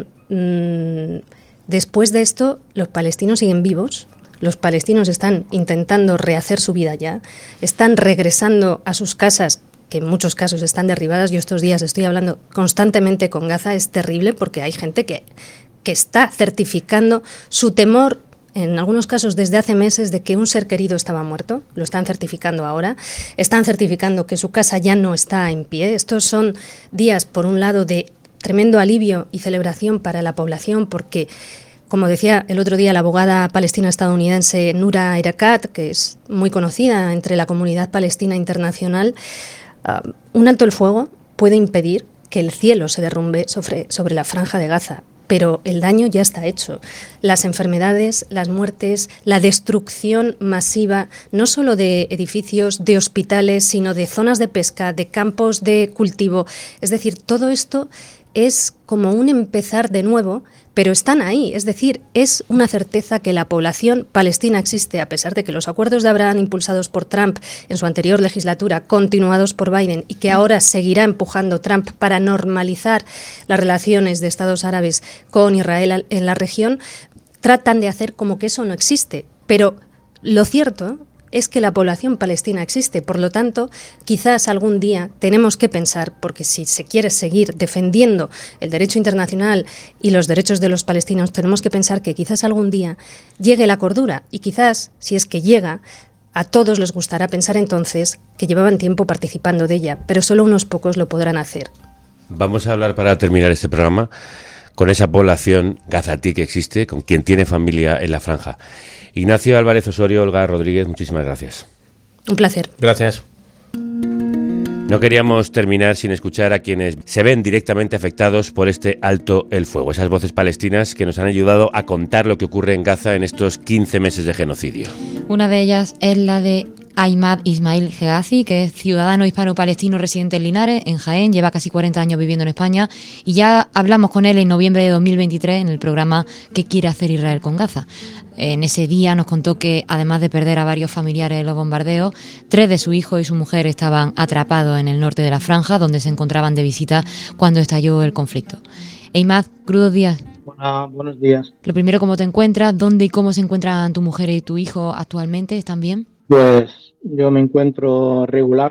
mmm, después de esto, los palestinos siguen vivos, los palestinos están intentando rehacer su vida ya, están regresando a sus casas, que en muchos casos están derribadas. Yo estos días estoy hablando constantemente con Gaza, es terrible porque hay gente que, que está certificando su temor, en algunos casos desde hace meses, de que un ser querido estaba muerto. Lo están certificando ahora. Están certificando que su casa ya no está en pie. Estos son días, por un lado, de tremendo alivio y celebración para la población, porque, como decía el otro día la abogada palestina estadounidense Nura Erakat, que es muy conocida entre la comunidad palestina internacional, uh, un alto el fuego puede impedir que el cielo se derrumbe sobre, sobre la franja de Gaza. Pero el daño ya está hecho. Las enfermedades, las muertes, la destrucción masiva, no solo de edificios, de hospitales, sino de zonas de pesca, de campos de cultivo. Es decir, todo esto es como un empezar de nuevo, pero están ahí. Es decir, es una certeza que la población palestina existe, a pesar de que los acuerdos de Abraham impulsados por Trump en su anterior legislatura, continuados por Biden, y que ahora seguirá empujando Trump para normalizar las relaciones de Estados árabes con Israel en la región, tratan de hacer como que eso no existe. Pero lo cierto es que la población palestina existe. Por lo tanto, quizás algún día tenemos que pensar, porque si se quiere seguir defendiendo el derecho internacional y los derechos de los palestinos, tenemos que pensar que quizás algún día llegue la cordura, y quizás, si es que llega, a todos les gustará pensar entonces que llevaban tiempo participando de ella, pero solo unos pocos lo podrán hacer. Vamos a hablar, para terminar este programa, con esa población gazatí que existe, con quien tiene familia en la franja. Ignacio Álvarez Osorio, Olga Rodríguez, muchísimas gracias. Un placer. Gracias. No queríamos terminar sin escuchar a quienes se ven directamente afectados por este alto el fuego, esas voces palestinas que nos han ayudado a contar lo que ocurre en Gaza en estos quince meses de genocidio. Una de ellas es la de Ahmad Ismail Hegazi, que es ciudadano hispano-palestino residente en Linares, en Jaén, lleva casi cuarenta años viviendo en España, y ya hablamos con él en noviembre de dos mil veintitrés en el programa ¿Qué quiere hacer Israel con Gaza? En ese día nos contó que, además de perder a varios familiares en los bombardeos, tres de sus hijos y su mujer estaban atrapados en el norte de la franja, donde se encontraban de visita cuando estalló el conflicto. Ahmad, crudos días. Buena, buenos días. Lo primero, ¿cómo te encuentras? ¿Dónde y cómo se encuentran tu mujer y tu hijo actualmente? ¿Están bien? Pues yo me encuentro regular.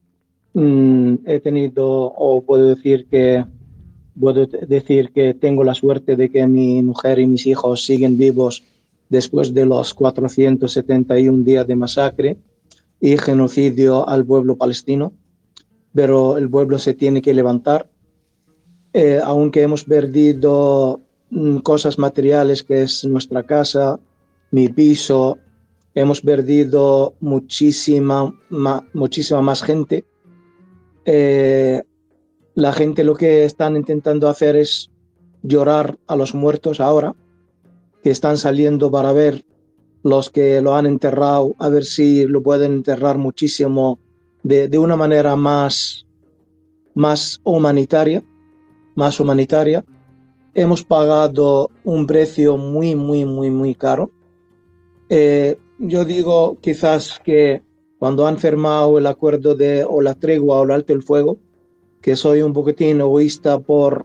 Mm, he tenido, o puedo decir que puedo decir que tengo la suerte de que mi mujer y mis hijos siguen vivos después de los cuatrocientos setenta y un días de masacre y genocidio al pueblo palestino. Pero el pueblo se tiene que levantar. Eh, aunque hemos perdido mm, cosas materiales, que es nuestra casa, mi piso, hemos perdido muchísima, ma, muchísima más gente. Eh, la gente lo que están intentando hacer es llorar a los muertos ahora, que están saliendo para ver los que lo han enterrado, a ver si lo pueden enterrar muchísimo de, de una manera más, más humanitaria, más humanitaria. Hemos pagado un precio muy, muy, muy, muy caro. Eh, yo digo quizás que cuando han firmado el acuerdo de o la tregua o el alto el fuego, que soy un poquitín egoísta por,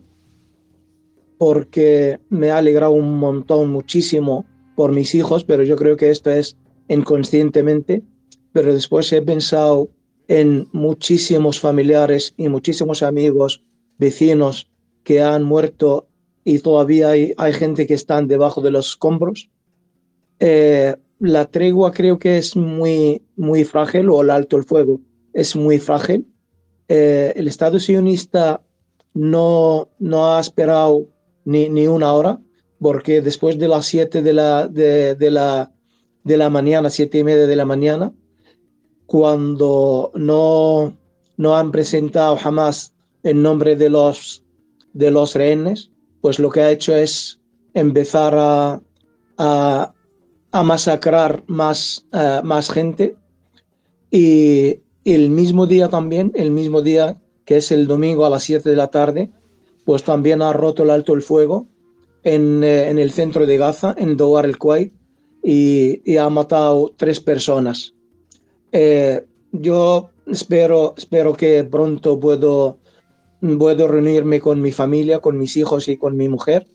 porque me ha alegrado un montón, muchísimo por mis hijos, pero yo creo que esto es inconscientemente, pero después he pensado en muchísimos familiares y muchísimos amigos, vecinos que han muerto y todavía hay, hay gente que están debajo de los escombros. Eh, la tregua creo que es muy, muy frágil, o el alto el fuego es muy frágil. Eh, el Estado sionista no, no ha esperado ni, ni una hora, porque después de las siete de la, de, de la, de la mañana, siete y media de la mañana, cuando no, no han presentado jamás el nombre de los, de los rehenes, pues lo que ha hecho es empezar a, a, a masacrar más, uh, más gente. Y el mismo día también, el mismo día que es el domingo a las siete de la tarde, pues también ha roto el alto el fuego en, eh, en el centro de Gaza, en Dowar el Kuwait, y, y ha matado tres personas. Eh, yo espero, espero que pronto puedo, puedo reunirme con mi familia, con mis hijos y con mi mujer.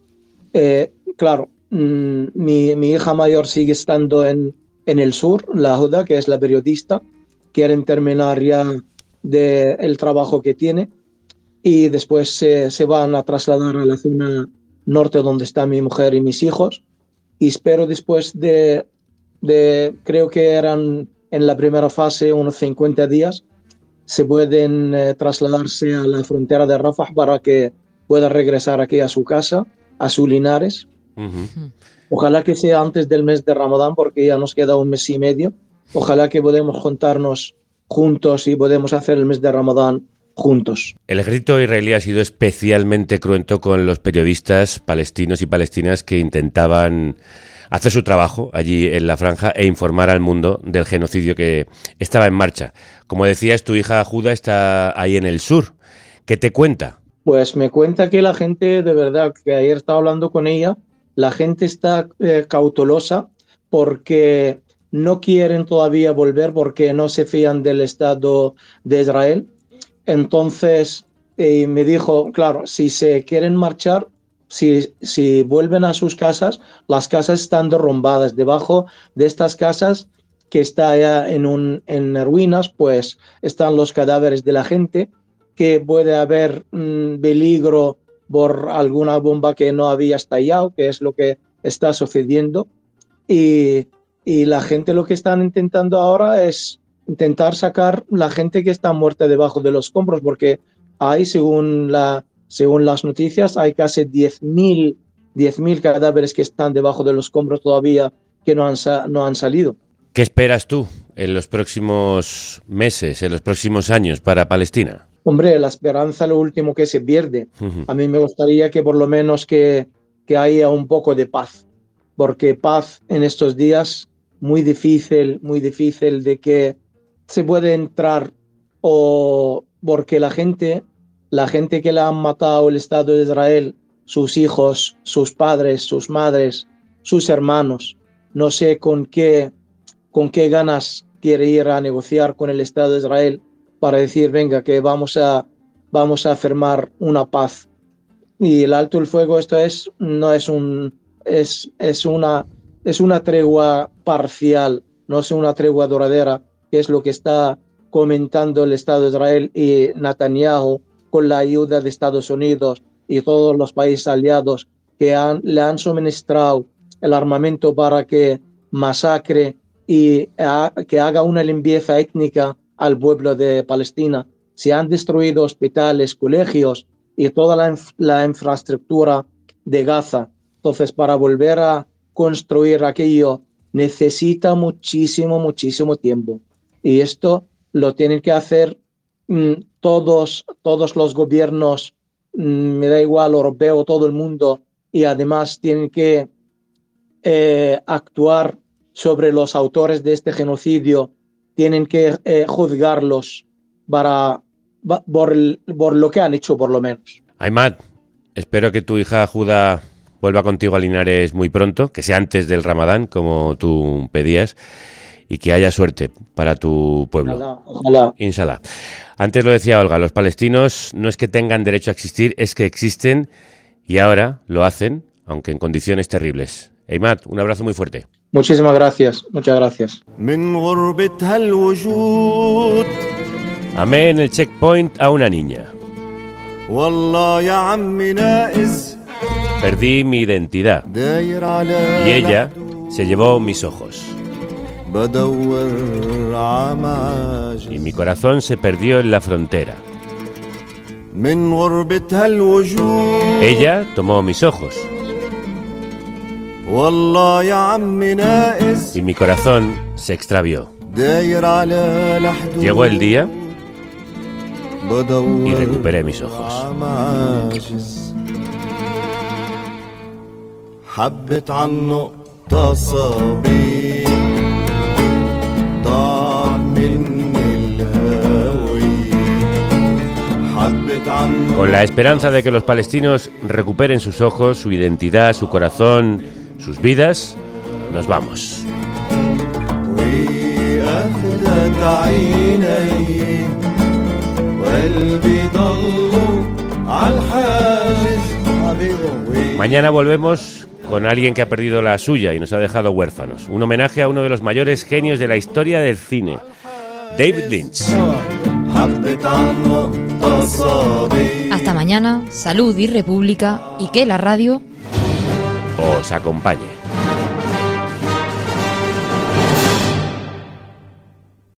Eh, claro, mmm, mi, mi hija mayor sigue estando en, en el sur, la Huda, que es la periodista. Quieren terminar ya de el trabajo que tiene y después se, se van a trasladar a la zona norte donde está mi mujer y mis hijos. Y espero después de, de creo que eran en la primera fase unos cincuenta días, se pueden eh, trasladarse a la frontera de Rafah para que pueda regresar aquí a su casa, a su Linares. Uh-huh. Ojalá que sea antes del mes de Ramadán, porque ya nos queda un mes y medio. Ojalá que podamos juntarnos juntos y podemos hacer el mes de Ramadán juntos. El ejército israelí ha sido especialmente cruento con los periodistas palestinos y palestinas que intentaban hacer su trabajo allí en la franja e informar al mundo del genocidio que estaba en marcha. Como decías, tu hija Huda está ahí en el sur. ¿Qué te cuenta? Pues me cuenta que la gente, de verdad, que ayer estaba hablando con ella, la gente está eh, cautelosa porque no quieren todavía volver porque no se fían del Estado de Israel. Entonces eh, me dijo, claro, si se quieren marchar, si, si vuelven a sus casas, las casas están derrumbadas. Debajo de estas casas que está ya en, un, en ruinas, pues están los cadáveres de la gente, que puede haber mmm, peligro por alguna bomba que no había estallado, que es lo que está sucediendo. Y Y la gente lo que están intentando ahora es intentar sacar la gente que está muerta debajo de los escombros, porque hay, según, la, según las noticias, hay casi diez mil cadáveres que están debajo de los escombros todavía que no han, no han salido. ¿Qué esperas tú en los próximos meses, en los próximos años para Palestina? Hombre, la esperanza es lo último que se pierde. Uh-huh. A mí me gustaría que por lo menos que, que haya un poco de paz, porque paz en estos días muy difícil, muy difícil de que se puede entrar, o porque la gente, la gente que le han matado el Estado de Israel, sus hijos, sus padres, sus madres, sus hermanos, no sé con qué, con qué ganas quiere ir a negociar con el Estado de Israel para decir, venga, que vamos a, vamos a firmar una paz. Y el alto el fuego, esto es, no es un, es, es una Es una tregua parcial, no es una tregua duradera, que es lo que está comentando el Estado de Israel y Netanyahu con la ayuda de Estados Unidos y todos los países aliados que han, le han suministrado el armamento para que masacre y a, que haga una limpieza étnica al pueblo de Palestina. Se han destruido hospitales, colegios y toda la, la infraestructura de Gaza. Entonces, para volver a construir aquello necesita muchísimo, muchísimo tiempo. Y esto lo tienen que hacer mmm, todos, todos los gobiernos, mmm, me da igual, europeo, todo el mundo, y además tienen que eh, actuar sobre los autores de este genocidio, tienen que eh, juzgarlos para, por, el, por lo que han hecho, por lo menos. Ahmad, espero que tu hija Huda vuelva contigo a Linares muy pronto, que sea antes del Ramadán, como tú pedías, y que haya suerte para tu pueblo. Ojalá, ojalá. Inshallah. Antes lo decía Olga, los palestinos no es que tengan derecho a existir, es que existen y ahora lo hacen, aunque en condiciones terribles. Ahmad, un abrazo muy fuerte. Muchísimas gracias, muchas gracias. Amé en el checkpoint a una niña. Perdí mi identidad y ella se llevó mis ojos. Y mi corazón se perdió en la frontera. Ella tomó mis ojos. Y mi corazón se extravió. Llegó el día y recuperé mis ojos. Con la esperanza de que los palestinos recuperen sus ojos, su identidad, su corazón, sus vidas, nos vamos. Mañana volvemos con alguien que ha perdido la suya y nos ha dejado huérfanos. Un homenaje a uno de los mayores genios de la historia del cine, David Lynch. Hasta mañana, salud y república, y que la radio os acompañe.